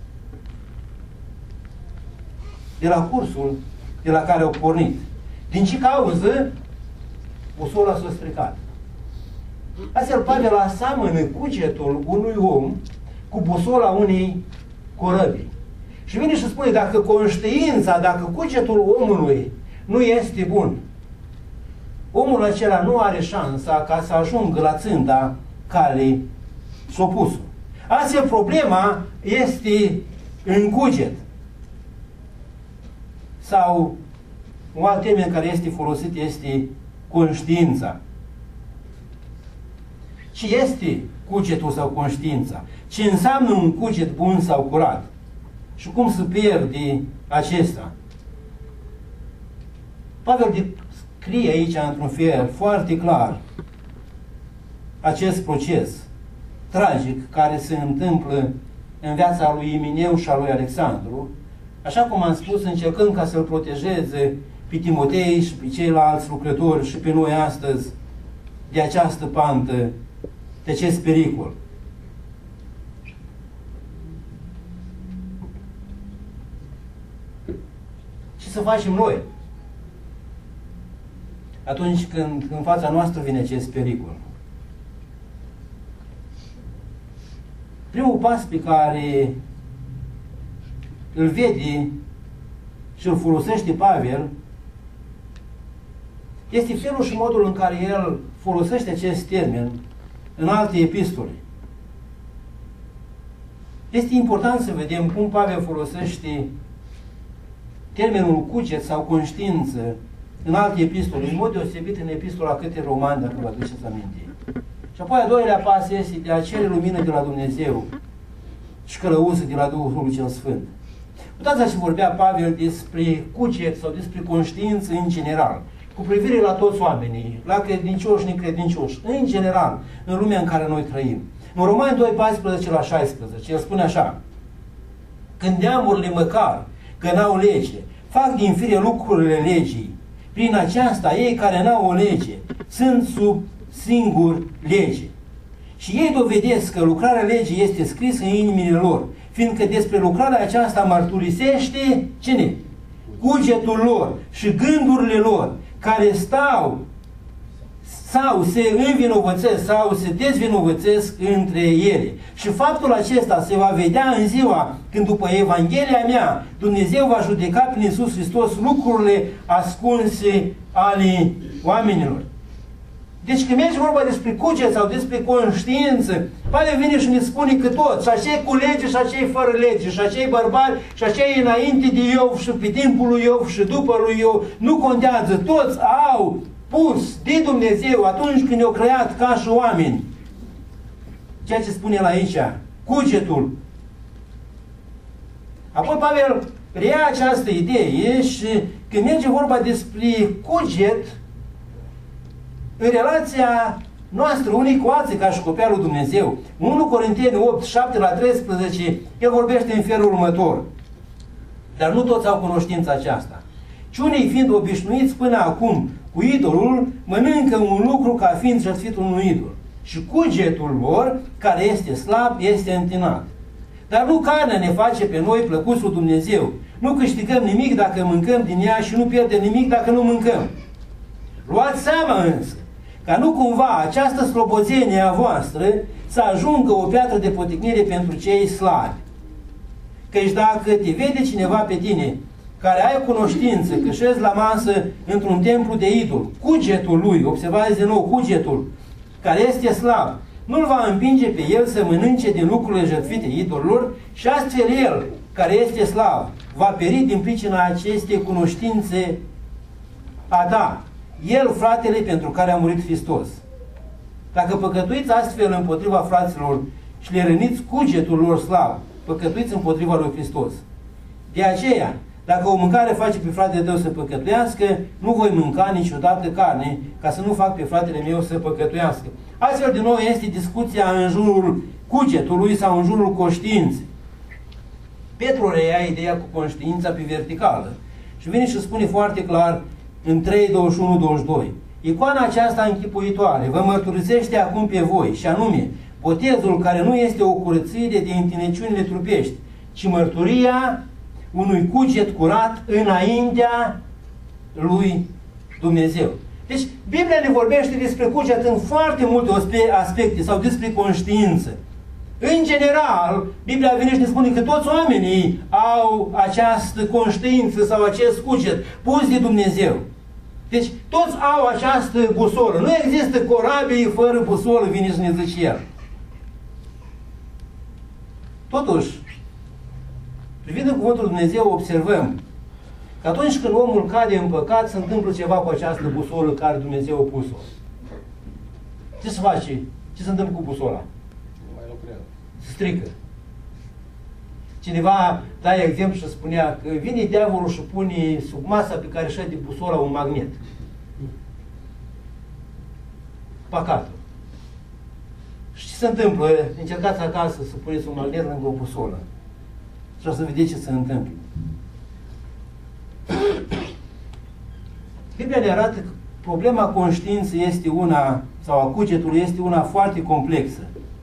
de la cursul de la care au pornit. Din ce cauză? Busola s-a stricat. Astfel, Pavel aseamănă cugetul unui om cu busola unei corăbii. Și vine și spune, dacă conștiința, dacă cugetul omului nu este bun, omul acela nu are șansa ca să ajungă la ținta care s-a pus-o. Astfel, problema este în cuget. Sau un alt termen care este folosit este conștiința. Ce este cugetul sau conștiința? Ce înseamnă un cuget bun sau curat? Și cum se pierde acesta? Pavel scrie aici într-un fel foarte clar acest proces tragic care se întâmplă în viața lui Imineu și a lui Alexandru, așa cum am spus, încercând ca să-l protejeze pe Timotei și pe ceilalți lucrători și pe noi astăzi de această pantă, de acest pericol. Ce să facem noi atunci când în fața noastră vine acest pericol? Primul pas pe care îl vede și îl folosește Pavel este felul și modul în care el folosește acest termen în alte epistole. Este important să vedem cum Pavel folosește termenul cuget sau conștiință în alte epistole, în mod deosebit în epistola către Romani, dacă vă aduceți aminte. Și apoi a doilea pas este de a cere lumină de la Dumnezeu și călăuză de la Duhul cel Sfânt. Uitați ce vorbea Pavel despre cuget sau despre conștiință în general, cu privire la toți oamenii, la credincioși, necredincioși, în general, în lumea în care noi trăim. În Romani 2, 14 la 16, el spune așa: când neamurile măcar că n-au lege, fac din fire lucrurile legii, prin aceasta ei care n-au o lege sunt sub singur lege. Și ei dovedesc că lucrarea legii este scrisă în inimile lor, fiindcă despre lucrarea aceasta mărturisește cine? Cugetul lor și gândurile lor, care stau sau se învinovățesc sau se dezvinovățesc între ele. Și faptul acesta se va vedea în ziua când după Evanghelia mea Dumnezeu va judeca prin Iisus Hristos lucrurile ascunse ale oamenilor. Deci când merge vorba despre cuget sau despre conștiință, Pavel vine și ne spune că toți, și acei cu lege și acei fără lege, și acei bărbați și acei înainte de Iov și pe timpul lui Iov și după lui Iov, nu contează, toți au pus de Dumnezeu atunci când i-au creat ca și oameni. Ceea ce spune el aici, cugetul. Apoi Pavel preia această idee și când merge vorba despre cuget, în relația noastră unii cu alții ca și copii al lui Dumnezeu, 1 Corinteni 8, 7 la 13, el vorbește în felul următor. Dar nu toți au cunoștința aceasta. Ci unii fiind obișnuiți până acum cu idolul, mănâncă un lucru ca fiind jertfit unui idol. Și cugetul lor, care este slab, este întinat. Dar nu carnea ne face pe noi plăcuți lui Dumnezeu. Nu câștigăm nimic dacă mâncăm din ea și nu pierdem nimic dacă nu mâncăm. Luați seama însă, ca nu cumva această slobozenie a voastră să ajungă o piatră de poticnire pentru cei slabi. Căci dacă te vede cineva pe tine, care ai cunoștință că șezi la masă într-un templu de idol, cugetul lui, observați din nou, cugetul, care este slab, nu-l va împinge pe el să mănânce din lucrurile jertfite idolilor și astfel el, care este slab, va peri din pricina acestei cunoștințe a ta. El, fratele, pentru care a murit Hristos. Dacă păcătuiți astfel împotriva fraților și le răniți cugetul lor slab, păcătuiți împotriva lui Hristos. De aceea, dacă o mâncare face pe fratele tău să păcătuiască, nu voi mânca niciodată carne, ca să nu fac pe fratele meu să păcătuiască. Astfel, din nou, este discuția în jurul cugetului sau în jurul conștiinței. Petru reia ideea cu conștiința pe verticală și vine și spune foarte clar în 3:21-22. Icoana aceasta închipuitoare vă mărturisește acum pe voi, și anume, botezul care nu este o curățire de întineciunile trupești, ci mărturia unui cuget curat înaintea lui Dumnezeu. Deci, Biblia ne vorbește despre cuget în foarte multe aspecte sau despre conștiință. În general, Biblia vine și ne spune că toți oamenii au această conștiință sau acest cuget pus de Dumnezeu. Deci, toți au această busolă. Nu există corabii fără busolă, vine și ne zice el. Totuși, privind în cuvântul Dumnezeu, observăm că atunci când omul cade în păcat, se întâmplă ceva cu această busolă care Dumnezeu a pus-o. Ce se face? Ce se întâmplă cu busola? Nu mai lucrează. Se strică. Cineva da exemplu și spunea că vine diavolul și pune sub masa pe care șade busola un magnet. Păcatul. Și ce se întâmplă? Încercați acasă să puneți un magnet lângă o busolă. Și o să vedeți ce se întâmplă. Biblia ne arată că problema conștiinței este una, sau a cugetului este una foarte complexă.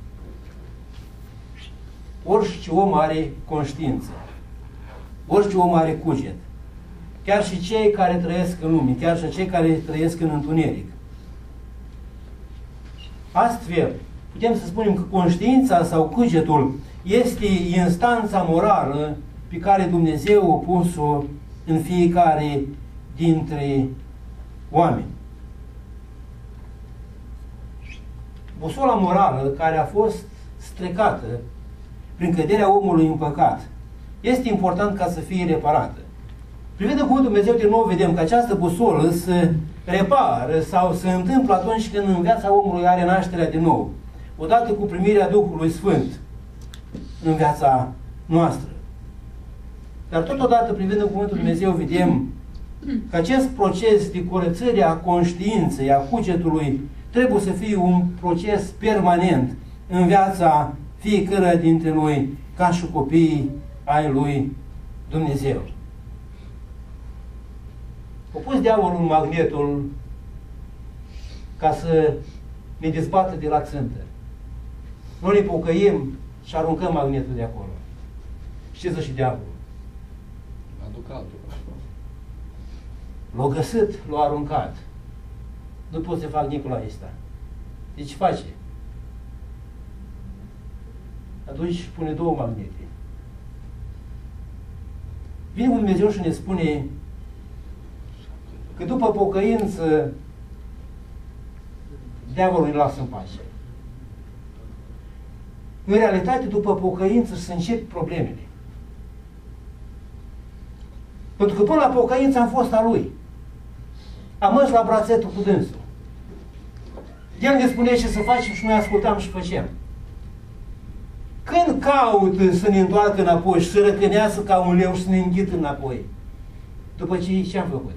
Orice om are conștiință. Orice om are cuget. Chiar și cei care trăiesc în lume, chiar și cei care trăiesc în întuneric. Astfel, putem să spunem că conștiința sau cugetul este instanța morală pe care Dumnezeu a pus-o în fiecare dintre oameni. Busola morală care a fost strecată prin căderea omului în păcat, este important ca să fie reparată. Privind în cuvântul Dumnezeu, din nou vedem că această busolă se repară sau se întâmplă atunci când în viața omului are nașterea din nou, odată cu primirea Duhului Sfânt în viața noastră. Dar totodată, privind în cuvântul Dumnezeu, vedem că acest proces de curățire a conștiinței, a cugetului, trebuie să fie un proces permanent în viața fiecare dintre noi, ca și copiii ai lui Dumnezeu. A pus diavolul magnetul ca să ne dezbată de la țântă. Noi ne pocăim și aruncăm magnetul de acolo. Și ce zice diavolul? Aduc altul. L-a găsit, l-a aruncat. Nu pot să fac Nicolae ăsta. Deci face. Atunci pune două magnete. Vine un Dumnezeu și ne spune că după pocăință diavolul îi lasă în pace. În realitate, după pocăință se încep problemele. Pentru că până la pocăință am fost a lui. Am mers la brațetul cu dânsul. El ne spune ce să facem și noi ascultam și făceam. Când caută să ne întoarcă înapoi și să răcânească ca un leu și să ne înghită înapoi? După ce am făcut?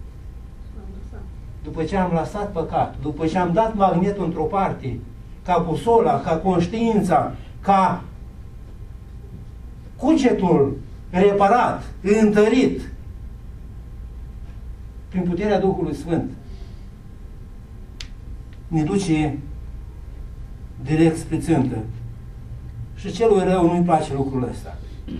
După ce am lăsat păcatul, după ce am dat magnetul într-o parte, ca busola, ca conștiința, ca cugetul reparat, întărit, prin puterea Duhului Sfânt, ne duce direct spre țintă. Și celui rău nu-i place lucrul ăsta.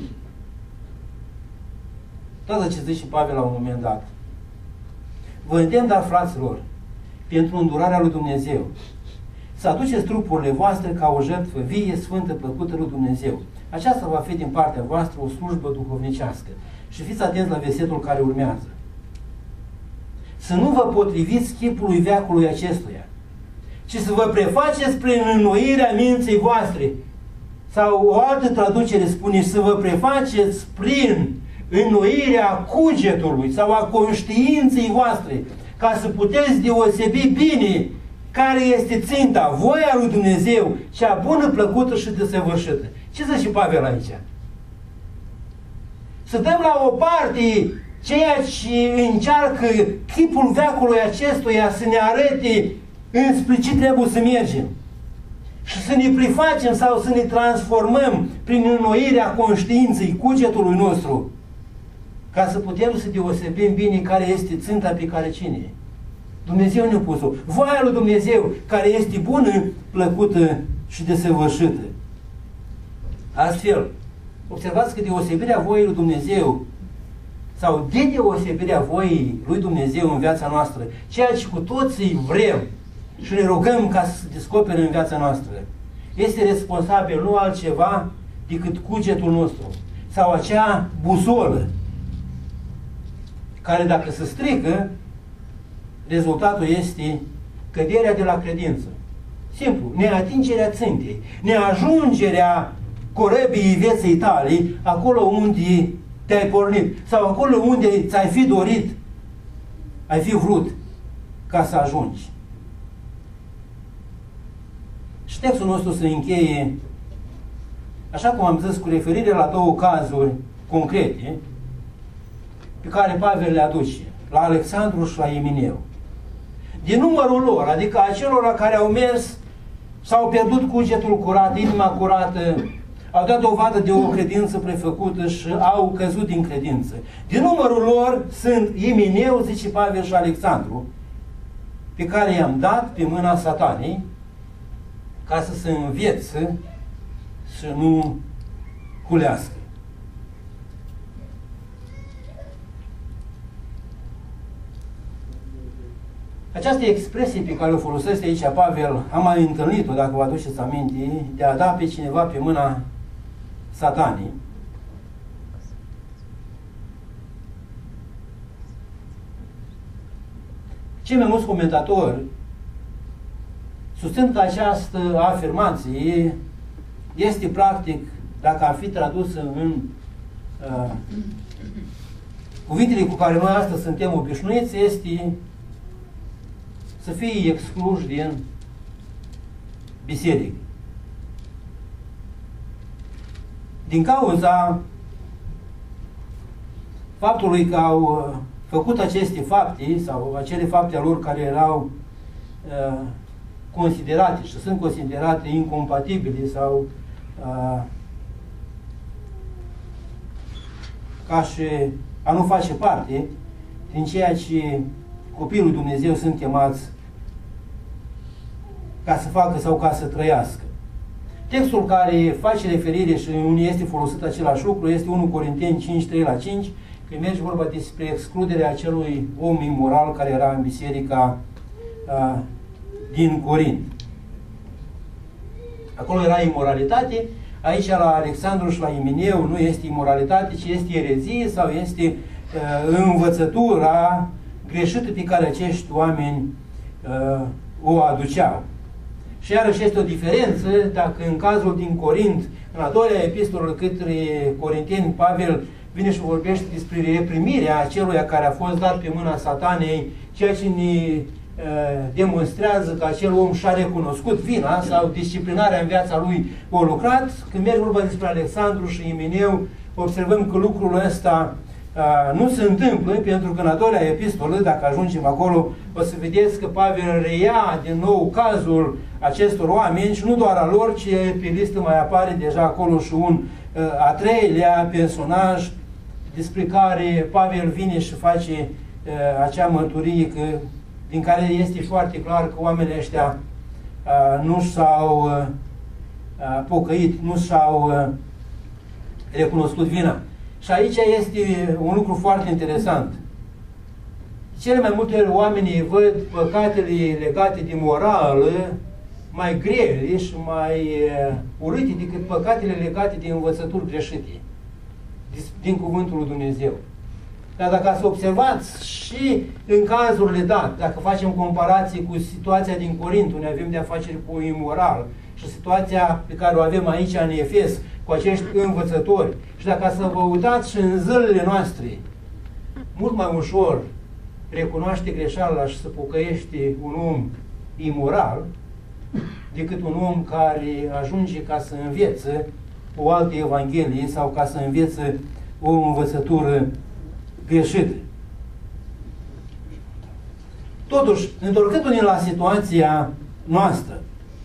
Tot ce zice Pavel la un moment dat. Vă îndemn, dar, fraților, pentru îndurarea lui Dumnezeu, să aduceți trupurile voastre ca o jertfă vie, sfântă, plăcută lui Dumnezeu. Aceasta va fi din partea voastră o slujbă duhovnicească. Și fiți atenți la versetul care urmează. Să nu vă potriviți chipului veacului acestuia, ci să vă prefaceți prin înnoirea minții voastre. Sau o altă traducere spune să vă prefaceți prin înnoirea cugetului sau a conștiinței voastre, ca să puteți deosebi bine care este ținta, voia lui Dumnezeu, cea bună, plăcută și desăvârșită. Ce zice Pavel aici? Să dăm la o parte ceea ce încearcă chipul veacului acestuia să ne arate înspre ce trebuie să mergem. Și să ne prefacem sau să ne transformăm prin înnoirea conștiinței cugetului nostru, ca să putem să deosebim bine care este ținta pe care cine. Dumnezeu ne-a pus-o. Voia lui Dumnezeu, care este bună, plăcută și desăvârșită. Astfel, observați că deosebirea voii lui Dumnezeu sau de deosebirea voii lui Dumnezeu în viața noastră, ceea ce cu toții vrem și ne rugăm ca să se descopere în viața noastră, este responsabil nu altceva decât cugetul nostru sau acea busolă care, dacă se strică, rezultatul este căderea de la credință. Simplu, neatingerea țintei, neajungerea corăbii vieții tale acolo unde te-ai pornit sau acolo unde ți-ai fi dorit, ai fi vrut ca să ajungi. Și textul nostru se încheie, așa cum am zis, cu referire la două cazuri concrete pe care Pavel le aduce, la Alexandru și la Emineu. Din numărul lor, adică acelora care au mers, s-au pierdut cugetul curat, inima curată, au dat dovadă de o credință prefăcută și au căzut din credință. Din numărul lor sunt Emineu, zice Pavel, și Alexandru, pe care i-am dat pe mâna Satanei ca să se învețe și nu hulească. Această expresie pe care o folosește aici Pavel, am mai întâlnit-o, dacă vă aduceți aminte, de a da pe cineva pe mâna Satanei. Cei mai mulți comentatori susțin că această afirmație este practic, dacă ar fi tradusă în cuvintele cu care noi astăzi suntem obișnuiți, este să fie excluși din biserică. Din cauza faptului că au făcut aceste fapte sau acele fapte a lor care erau considerate și sunt considerate incompatibile sau ca și a nu face parte din ceea ce copiii lui Dumnezeu sunt chemați ca să facă sau ca să trăiască. Textul care face referire și unde este folosit același lucru este 1 Corinteni 5, 3-5, când merge vorba despre excluderea acelui om imoral care era în biserica din Corint. Acolo era imoralitate, aici la Alexandru și la Imineu nu este imoralitate, ci este erezie sau este învățătura greșită pe care acești oameni o aduceau. Și iarăși este o diferență dacă în cazul din Corint, în a doilea epistolă către Corinteni, Pavel vine și vorbește despre reprimirea aceluia care a fost dat pe mâna Satanei, ceea ce ne demonstrează că acel om și-a recunoscut vina sau disciplinarea în viața lui o lucrat. Când mergi vorba despre Alexandru și Imineu, observăm că lucrul ăsta nu se întâmplă, pentru că în a doilea epistolă, dacă ajungem acolo, o să vedeți că Pavel reia din nou cazul acestor oameni și nu doar a lor, ci pe listă mai apare deja acolo și un a treilea personaj despre care Pavel vine și face acea mărturie din care este foarte clar că oamenii ăștia nu s-au pocăit, nu s-au recunoscut vina. Și aici este un lucru foarte interesant. Cele mai multe ori oamenii văd păcatele legate de morală mai grele și mai urâte decât păcatele legate de învățături greșite din Cuvântul lui Dumnezeu. Dar dacă ați observați și în cazurile date, dacă facem comparație cu situația din Corint, unde avem de-a face cu imoral, și situația pe care o avem aici în Efes, cu acești învățători, și dacă să vă uitați și în zilele noastre, mult mai ușor recunoaște greșeala și să pocăiește un om imoral, decât un om care ajunge ca să învețe o altă evanghelie sau ca să învețe o învățătură greșită. Totuși, întorcându-ne la situația noastră,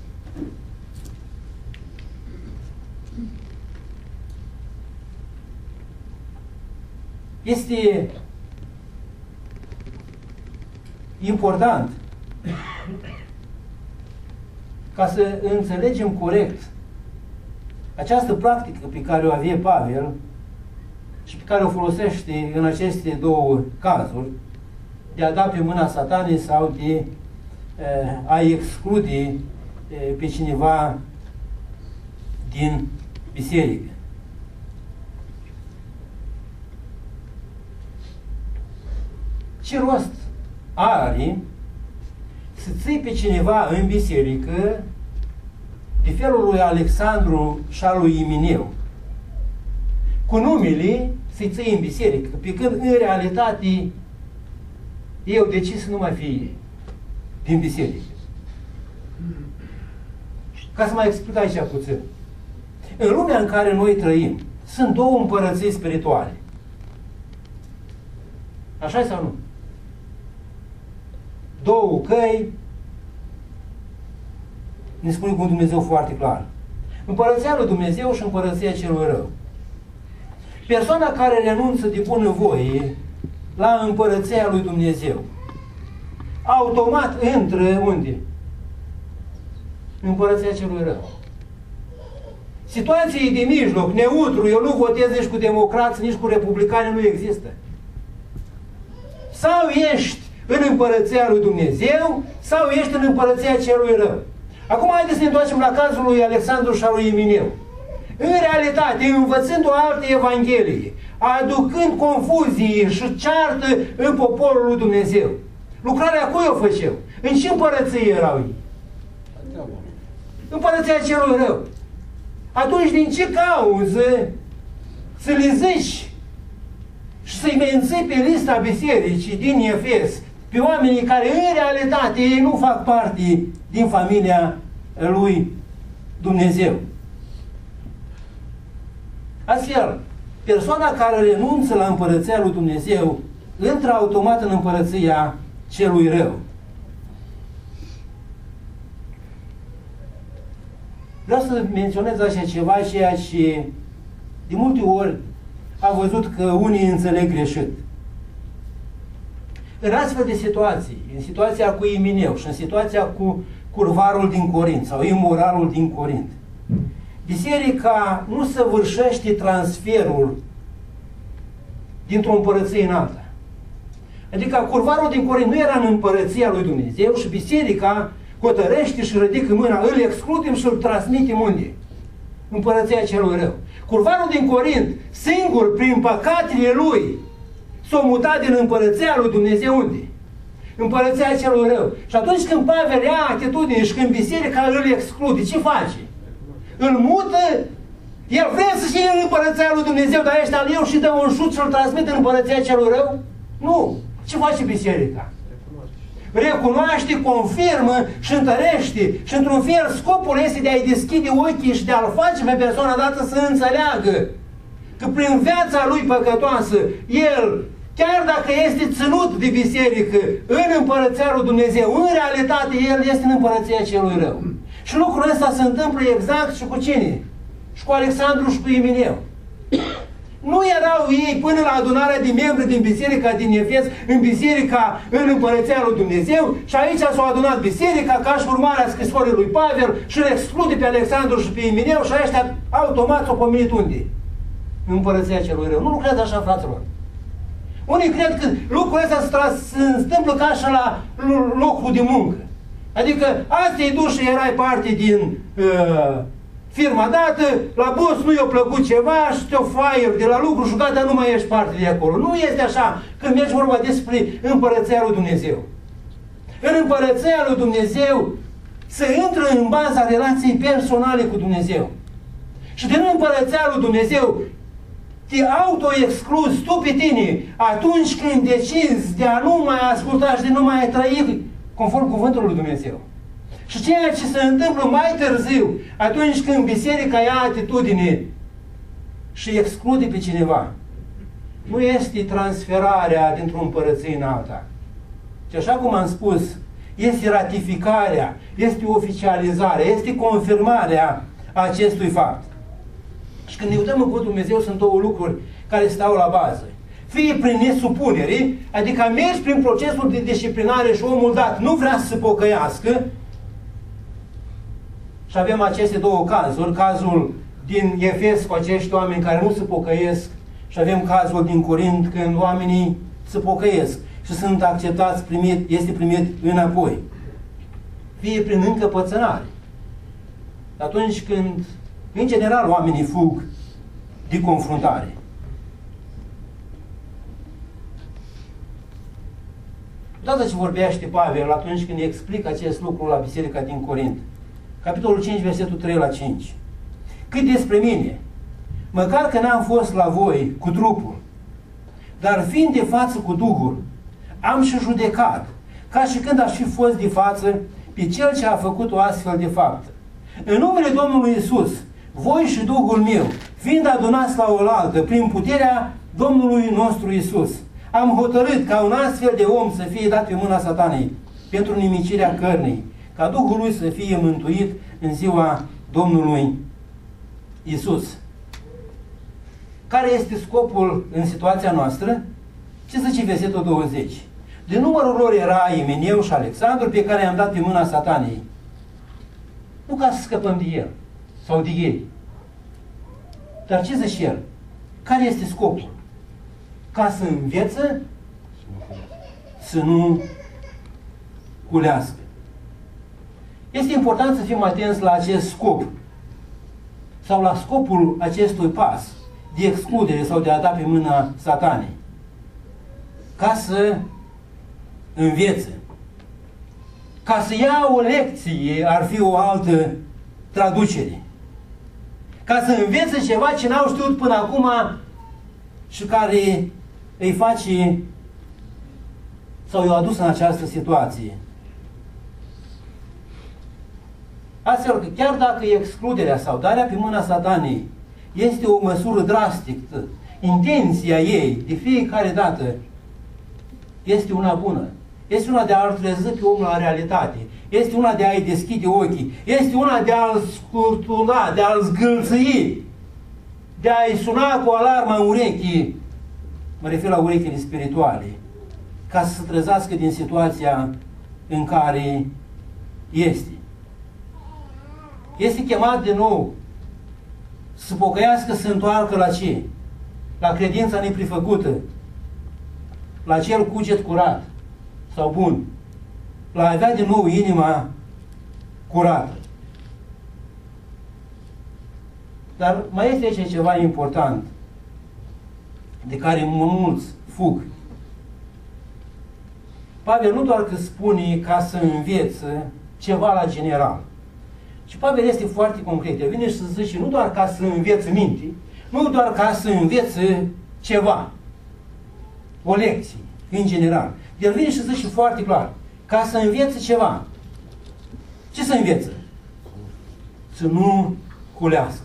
este important ca să înțelegem corect această practică pe care o avea Pavel și pe care o folosește în aceste două cazuri, de a da pe mâna Satanei sau de a exclude pe cineva din biserică. Ce rost are să ții pe cineva în biserică de felul lui Alexandru și al lui Imineu, cu numele să-i ții în biserică, pe când în realitate eu decis să nu mai fie din biserică. Ca să mai explic aici puțin. În lumea în care noi trăim, sunt două împărății spirituale. Așa sau nu? Două căi, ne spune cu Dumnezeu foarte clar. Împărăția lui Dumnezeu și împărăția celui rău. Persoana care renunță de bunăvoie la împărăția lui Dumnezeu, automat intră unde? În împărăția celui rău. Situația de mijloc, neutru, eu nu votez nici cu democrați, nici cu republicani, nu există. Sau ești în împărăția lui Dumnezeu, sau ești în împărăția celui rău. Acum haideți să ne întoarcem la cazul lui Alexandru și al lui Imineu. În realitate, învățând o altă evanghelie, aducând confuzie și ceartă în poporul lui Dumnezeu. Lucrarea cui o făceau? În ce împărăție erau ei? Împărăția celui rău. Atunci, din ce cauză să le zici și să-i menții pe lista bisericii din Efes pe oamenii care în realitate ei nu fac parte din familia lui Dumnezeu? Astfel, persoana care renunță la împărăția lui Dumnezeu intră automat în împărăția celui rău. Vreau să menționez așa ceva, ceea ce de multe ori am văzut că unii înțeleg greșit. În astfel de situații, în situația cu Imineu și în situația cu curvarul din Corint sau imoralul din Corint, biserica nu săvârșește transferul dintr-o împărăție în alta. Adică curvarul din Corint nu era în împărăția lui Dumnezeu și biserica hotărăște și ridică mâna, îl excludem și îl transmitem unde? Împărăția celui rău. Curvarul din Corint, singur, prin păcatele lui, s-a mutat din împărăția lui Dumnezeu unde? Împărăția celui rău. Și atunci când Pavel ia atitudine și când biserica îl exclude, ce face? Îl mută, el vrea să fie în împărăția lui Dumnezeu, dar ăștia eu și dă un șut și îl transmite în împărăția celui rău? Nu. Ce face biserica? Recunoaște, confirmă și întărește. Și într-un fel scopul este de a-i deschide ochii și de a-l face pe persoana dată să înțeleagă că prin viața lui păcătoasă, el, chiar dacă este ținut de biserică în împărăția lui Dumnezeu, în realitate el este în împărăția celui rău. Și lucrul ăsta se întâmplă exact și cu cine? Și cu Alexandru și cu Imineu. Nu erau ei până la adunarea de membri din biserica din Efes, în biserica în împărăția lui Dumnezeu și aici s-a adunat biserica ca și urmarea scrisorii lui Pavel și îl exclude pe Alexandru și pe Imineu și ăștia automat s-au pomenit unde? În împărăția celui rău. Nu lucrează așa, fraților. Unii cred că lucrul ăsta se întâmplă ca și la locul de muncă. Adică azi te-ai dus și erai parte din firma dată, la boss nu i-a plăcut ceva și te-o fire de la lucru și gata, nu mai ești parte de acolo. Nu este așa când mergi vorba despre împărăția lui Dumnezeu. În împărăția lui Dumnezeu se intră în baza relației personale cu Dumnezeu. Și din împărăția lui Dumnezeu te auto-excluzi tu pe tine atunci când decizi de a nu mai asculta și de nu mai trăi conform cuvântului lui Dumnezeu. Și ceea ce se întâmplă mai târziu, atunci când biserica ia atitudine și exclude pe cineva, nu este transferarea dintr-o împărăție în alta. Și așa cum am spus, este ratificarea, este oficializarea, este confirmarea acestui fapt. Și când ne uităm în cuvântul Dumnezeu, sunt două lucruri care stau la bază. Fie prin nesupunere, adică mergi prin procesul de disciplinare și omul dat nu vrea să se pocăiască. Și avem aceste două cazuri, cazul din Efes cu acești oameni care nu se pocăiesc și avem cazul din Corint când oamenii se pocăiesc și sunt acceptați, este primit înapoi. Fie prin încăpățânare. Atunci când, în general, oamenii fug de confruntare. Odată ce vorbește Pavel atunci când explică acest lucru la biserica din Corint, capitolul 5, versetul 3 la 5. Cât despre mine, măcar că n-am fost la voi cu trupul, dar fiind de față cu Duhul, am și judecat, ca și când aș fi fost de față pe Cel ce a făcut o astfel de faptă. În numele Domnului Iisus, voi și Duhul meu, fiind adunați la oaltă prin puterea Domnului nostru Iisus, am hotărât ca un astfel de om să fie dat pe mâna Satanei pentru nimicirea cărnii, ca Duhul lui să fie mântuit în ziua Domnului Iisus. Care este scopul în situația noastră? Ce zice versetul 20? De numărul lor era Imeneu și Alexandru, pe care i-am dat pe mâna Satanei. Nu ca să scăpăm de el sau de ei. Dar ce zice el? Care este scopul? Ca să învețe să nu culească. Este important să fim atenți la acest scop sau la scopul acestui pas de excludere sau de a da pe mâna Satanei. Ca să învețe. Ca să ia o lecție, ar fi o altă traducere. Ca să învețe ceva ce n-au știut până acum și care îi face sau i-a adus în această situație. Astfel că chiar dacă excluderea sau darea pe mâna Satanei este o măsură drastică, intenția ei de fiecare dată este una bună. Este una de a-l trezi pe omul la realitate. Este una de a-i deschide ochii. Este una de a-l scurtuna, de a-l zgâlțăi, de a-i suna cu alarma în urechi. Mă refer la urechile spirituale. Ca să se trezească din situația în care este. Este chemat de nou să pocăiască, să se întoarcă la ce? La credința neprifăcută, la cel cuget curat sau bun, la a avea din nou inima curată. Dar mai este aici ceva important, de care mulți fug. Pavel nu doar că spune ca să învețe ceva la general, ci Pavel este foarte concret. El vine și să zice nu doar ca să învețe minte, nu doar ca să învețe ceva, o lecție, în general. El vine și zice foarte clar, ca să învețe ceva. Ce să învețe? Să nu hulească.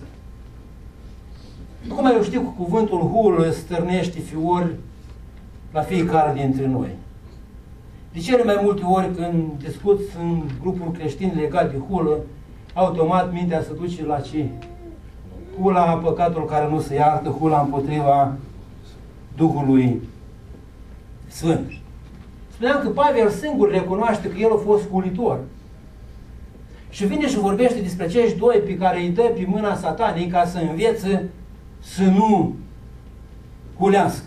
Cum eu știu că cuvântul hulă stârnește fiori la fiecare dintre noi. De cele mai multe ori când discuți în grupul creștin legat de hulă, automat mintea se duce la ce? Hula păcatul care nu se iartă, hula împotriva Duhului Sfânt. Spuneam că Pavel singur recunoaște că el a fost hulitor. Și vine și vorbește despre acești doi pe care îi dă pe mâna Satanei ca să învețe să nu hulească.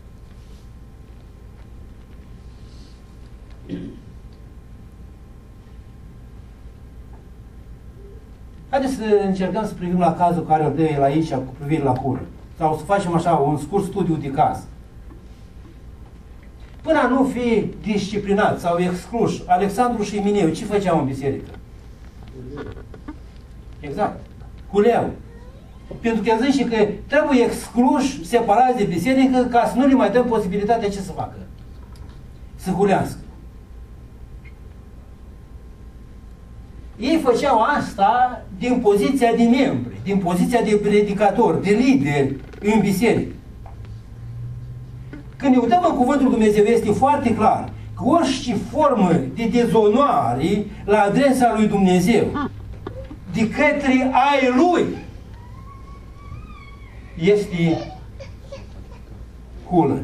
Haideți să încercăm să privim la cazul care îl dă el aici cu privire la hură. Sau să facem așa un scurt studiu de caz. Până a nu fi disciplinat sau excluși Alexandru și Imineu, ce făceau în biserică? Exact. Huleau. Pentru că el zice că trebuie excluși, separați de biserică, ca să nu le mai dăm posibilitatea ce să facă? Să hulească. Ei făceau asta din poziția de membri, din poziția de predicatori, de lideri în biserică. Când ne uităm în Cuvântul Lui Dumnezeu, este foarte clar că orice formă de dezonoare la adresa lui Dumnezeu, de către ai Lui, este hulă.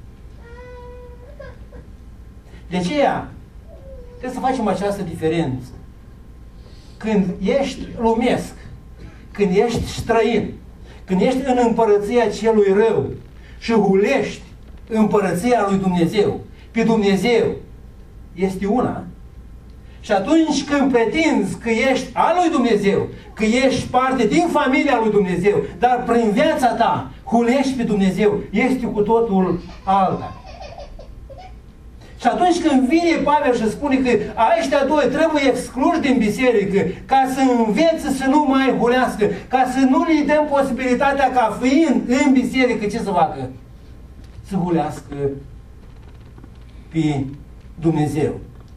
De aceea, trebuie să facem această diferență. Când ești lumesc, când ești străin, când ești în împărăția celui rău și hulești împărăția lui Dumnezeu, pe Dumnezeu, este una. Și atunci când pretinzi că ești al lui Dumnezeu, că ești parte din familia lui Dumnezeu, dar prin viața ta hulești pe Dumnezeu, este cu totul alta. Și atunci când vine Pavel și spune că aceștia doi trebuie excluși din biserică ca să învețe să nu mai hulească, ca să nu le dăm posibilitatea ca fiind în biserică, ce să facă? Să hulească pe Dumnezeu.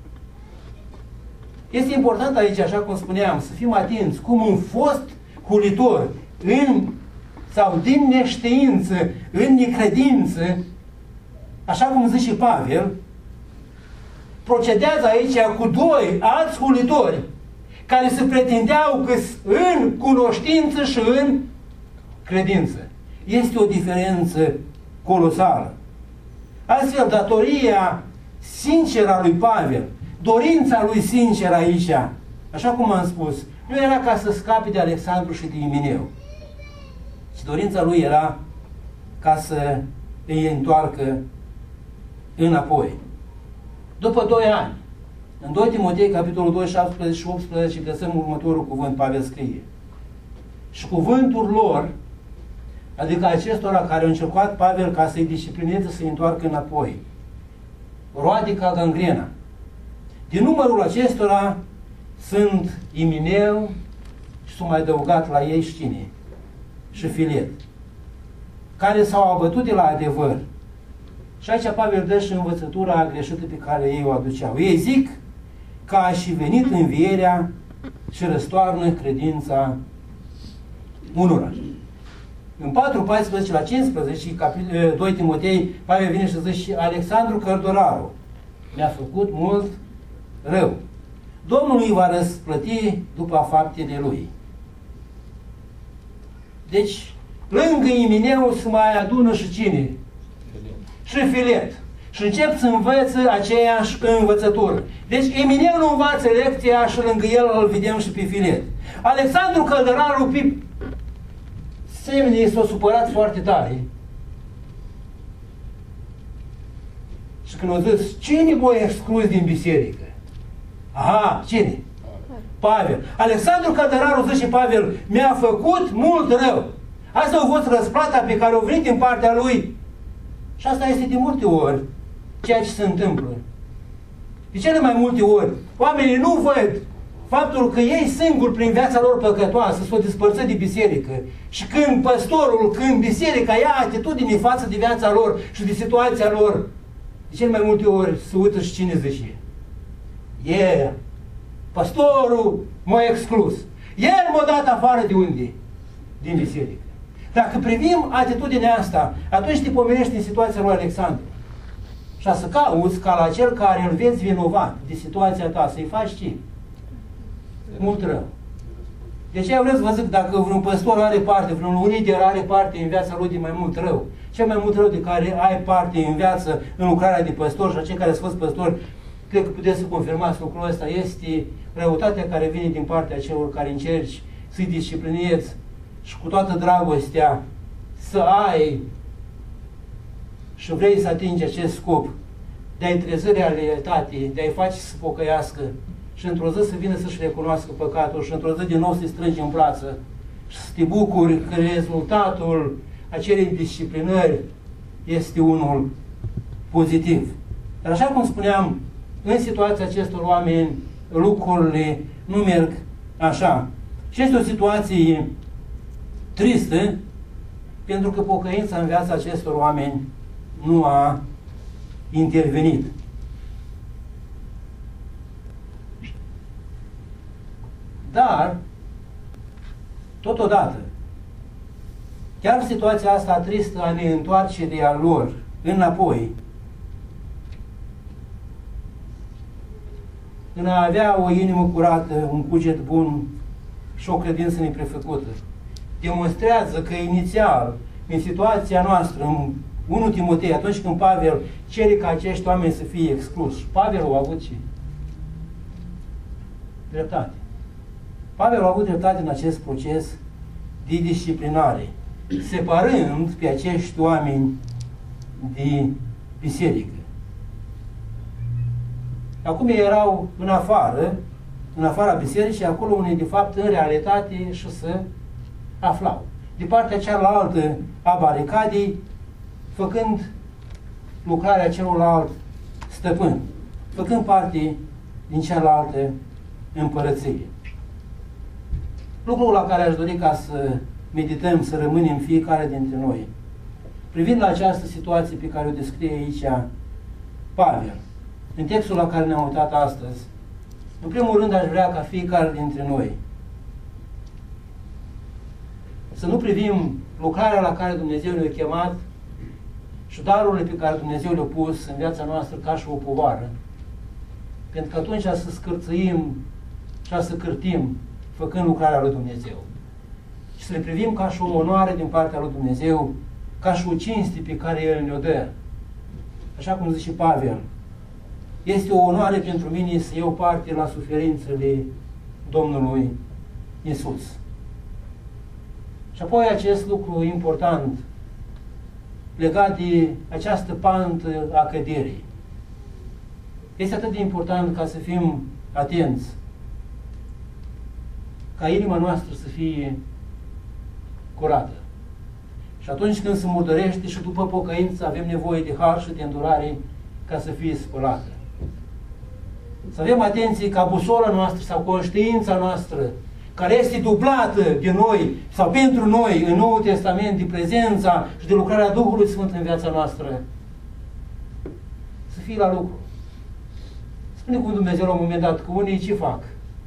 Este important aici, așa cum spuneam, să fim atenți cum un fost hulitor sau din neștiință, în necredință, așa cum zice Pavel, procedează aici cu doi alți hulitori care se pretindeau că în cunoștință și în credință. Este o diferență colosală. Astfel, datoria sinceră a lui Pavel, dorința lui sinceră aici, așa cum am spus, nu era ca să scape de Alexandru și de Imineu, ci dorința lui era ca să îi întoarcă înapoi. După 2 ani, în 2 Timotei, capitolul 2, 17 și 18, găsăm următorul cuvânt, Pavel scrie. Și cuvântul lor, adică acestora care au încercat Pavel ca să-i disciplineze, să-i întoarcă înapoi, roade ca gangrena. Din numărul acestora sunt Imineu și s-au mai adăugat la ei și cine? Și Filet, care s-au abătut de la adevăr. Și aici Pavel dă și învățătura greșită pe care ei o aduceau. Ei zic că a și venit învierea și răstoarnă credința unora. În 4:14 la 15, 2 Timotei, Pavel vine și zice: Alexandru Cărdoraru mi-a făcut mult rău. Domnul îi va răsplăti după faptele lui. Deci, lângă Imineu se mai adună și cine? Și Filet. Și încep să învățe aceeași învățătură. Deci Imineu nu învață lecția și lângă el îl vedem și pe Filet. Alexandru Căldăraru Semenii s-au supărat foarte tare. Și când au zis, cine v-a exclus din biserică? Aha, cine? Pavel. Alexandru Cătăraru, zice Pavel, mi-a făcut mult rău. Asta a fost răsplata pe care a venit din partea lui. Și asta este de multe ori ceea ce se întâmplă. De cele mai multe ori, oamenii nu văd faptul că ei singuri, prin viața lor păcătoasă, s-au despărțit de biserică. Și când păstorul, când biserica ia atitudine față de viața lor și de situația lor, de cele mai multe ori se uită și cine zice? Păstorul m-a exclus. El m-a dat afară de unde? Din biserică. Dacă privim atitudinea asta, atunci te pomenești în situația lui Alexandru. Și să cauți ca la cel care îl vezi vinovat de situația ta, să-i faci ce? Mult rău. De ce vreau să vă zic, dacă vreun păstor are parte, vreun lider are parte în viața lui de mai mult rău, cel mai mult rău de care ai parte în viață, în lucrarea de păstor, și a cei care sunt fost păstori, cred că puteți să confirmați lucrul ăsta, este răutatea care vine din partea celor care încerci să-i disciplinezi și cu toată dragostea să ai și vrei să atingi acest scop de a-i trezi realitatea, de a-i face să pocăiască și într-o zi să vină să-și recunoască păcatul și într-o zi din nou să-i strângi în brață și să te bucuri că rezultatul acelei disciplinări este unul pozitiv. Dar așa cum spuneam, în situația acestor oameni, lucrurile nu merg așa. Și este o situație tristă, pentru că pocăința în viața acestor oameni nu a intervenit. Dar, totodată, chiar situația asta tristă a neîntoarcerea lor înapoi, în a avea o inimă curată, un cuget bun și o credință neprefăcută, demonstrează că inițial, în situația noastră, în 1 Timotei, atunci când Pavel cere ca acești oameni să fie excluși, Pavel a avut ce? Dreptate. Pavel a avut dreptate în acest proces de disciplinare, separând pe acești oameni de biserică. Acum ei erau în afara bisericii, acolo unde de fapt în realitate și se aflau. De partea cealaltă a baricadei, făcând lucrarea celorlalți stăpâni, făcând parte din cealaltă împărăție. Lucrul la care aș dori ca să medităm, să rămânem fiecare dintre noi, privind la această situație pe care o descrie aici Pavel, în textul la care ne-am uitat astăzi, în primul rând aș vrea ca fiecare dintre noi să nu privim lucrarea la care Dumnezeu ne-a chemat și darurile pe care Dumnezeu le-a pus în viața noastră ca și o povară, pentru că atunci să scârțâim și să cârtim făcând lucrarea lui Dumnezeu. Și să le privim ca și o onoare din partea lui Dumnezeu, ca și o cinste pe care El ne-o dă. Așa cum zice Pavel, este o onoare pentru mine să iau parte la suferințele Domnului Iisus. Și apoi acest lucru important legat de această pantă a căderii. Este atât de important ca să fim atenți, ca inima noastră să fie curată. Și atunci când se murdărește și după pocăință avem nevoie de har și de îndurare ca să fie spălată. Să avem atenție ca busola noastră sau conștiința noastră, care este dublată de noi sau pentru noi în Noul Testament, de prezența și de lucrarea Duhului Sfânt în viața noastră, să fie la lucru. Spune cum Dumnezeu la un moment dat că unii ce fac?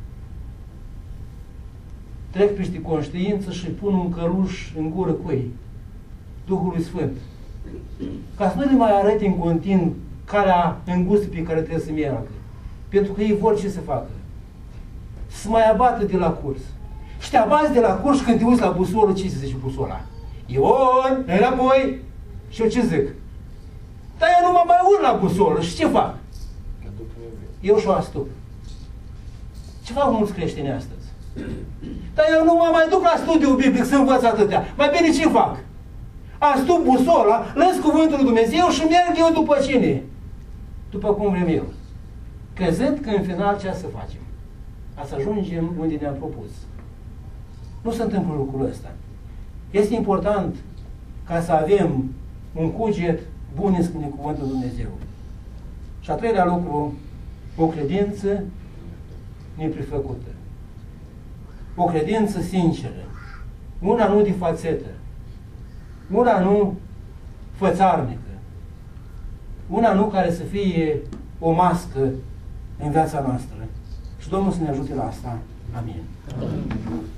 Trec peste conștiință și pun un căruș în gură cu ei, Duhului Sfânt. Ca să nu le mai arăte în continuu calea îngustă pe care trebuie să meargă. Pentru că ei vor ce să facă? Să mai abată de la curs. Și te abați de la curs și când te uiți la busolă, ce se zice busola? Ion, înapoi. Și eu ce zic? Dar eu nu mă mai urc la busolă. Și ce fac? Eu și-o astup. Ce fac mulți creștini astăzi? Dar eu nu mă mai duc la studiul biblic să învăț atâtea. Mai bine ce fac? Astup busola, lăs cuvântul lui Dumnezeu și merg eu după cine? După cum vrem eu. Crezând că în final ce să facem? Să ajungem unde ne-am propus. Nu se întâmplă lucrul ăsta. Este important ca să avem un cuget bun în spune cuvântul lui Dumnezeu. Și a treilea lucru, o credință neprefăcută. O credință sinceră. Una nu de fațetă. Una nu fățarnică. Una nu care să fie o mască în viața noastră. Și Domnul să ne ajute la asta. Amin.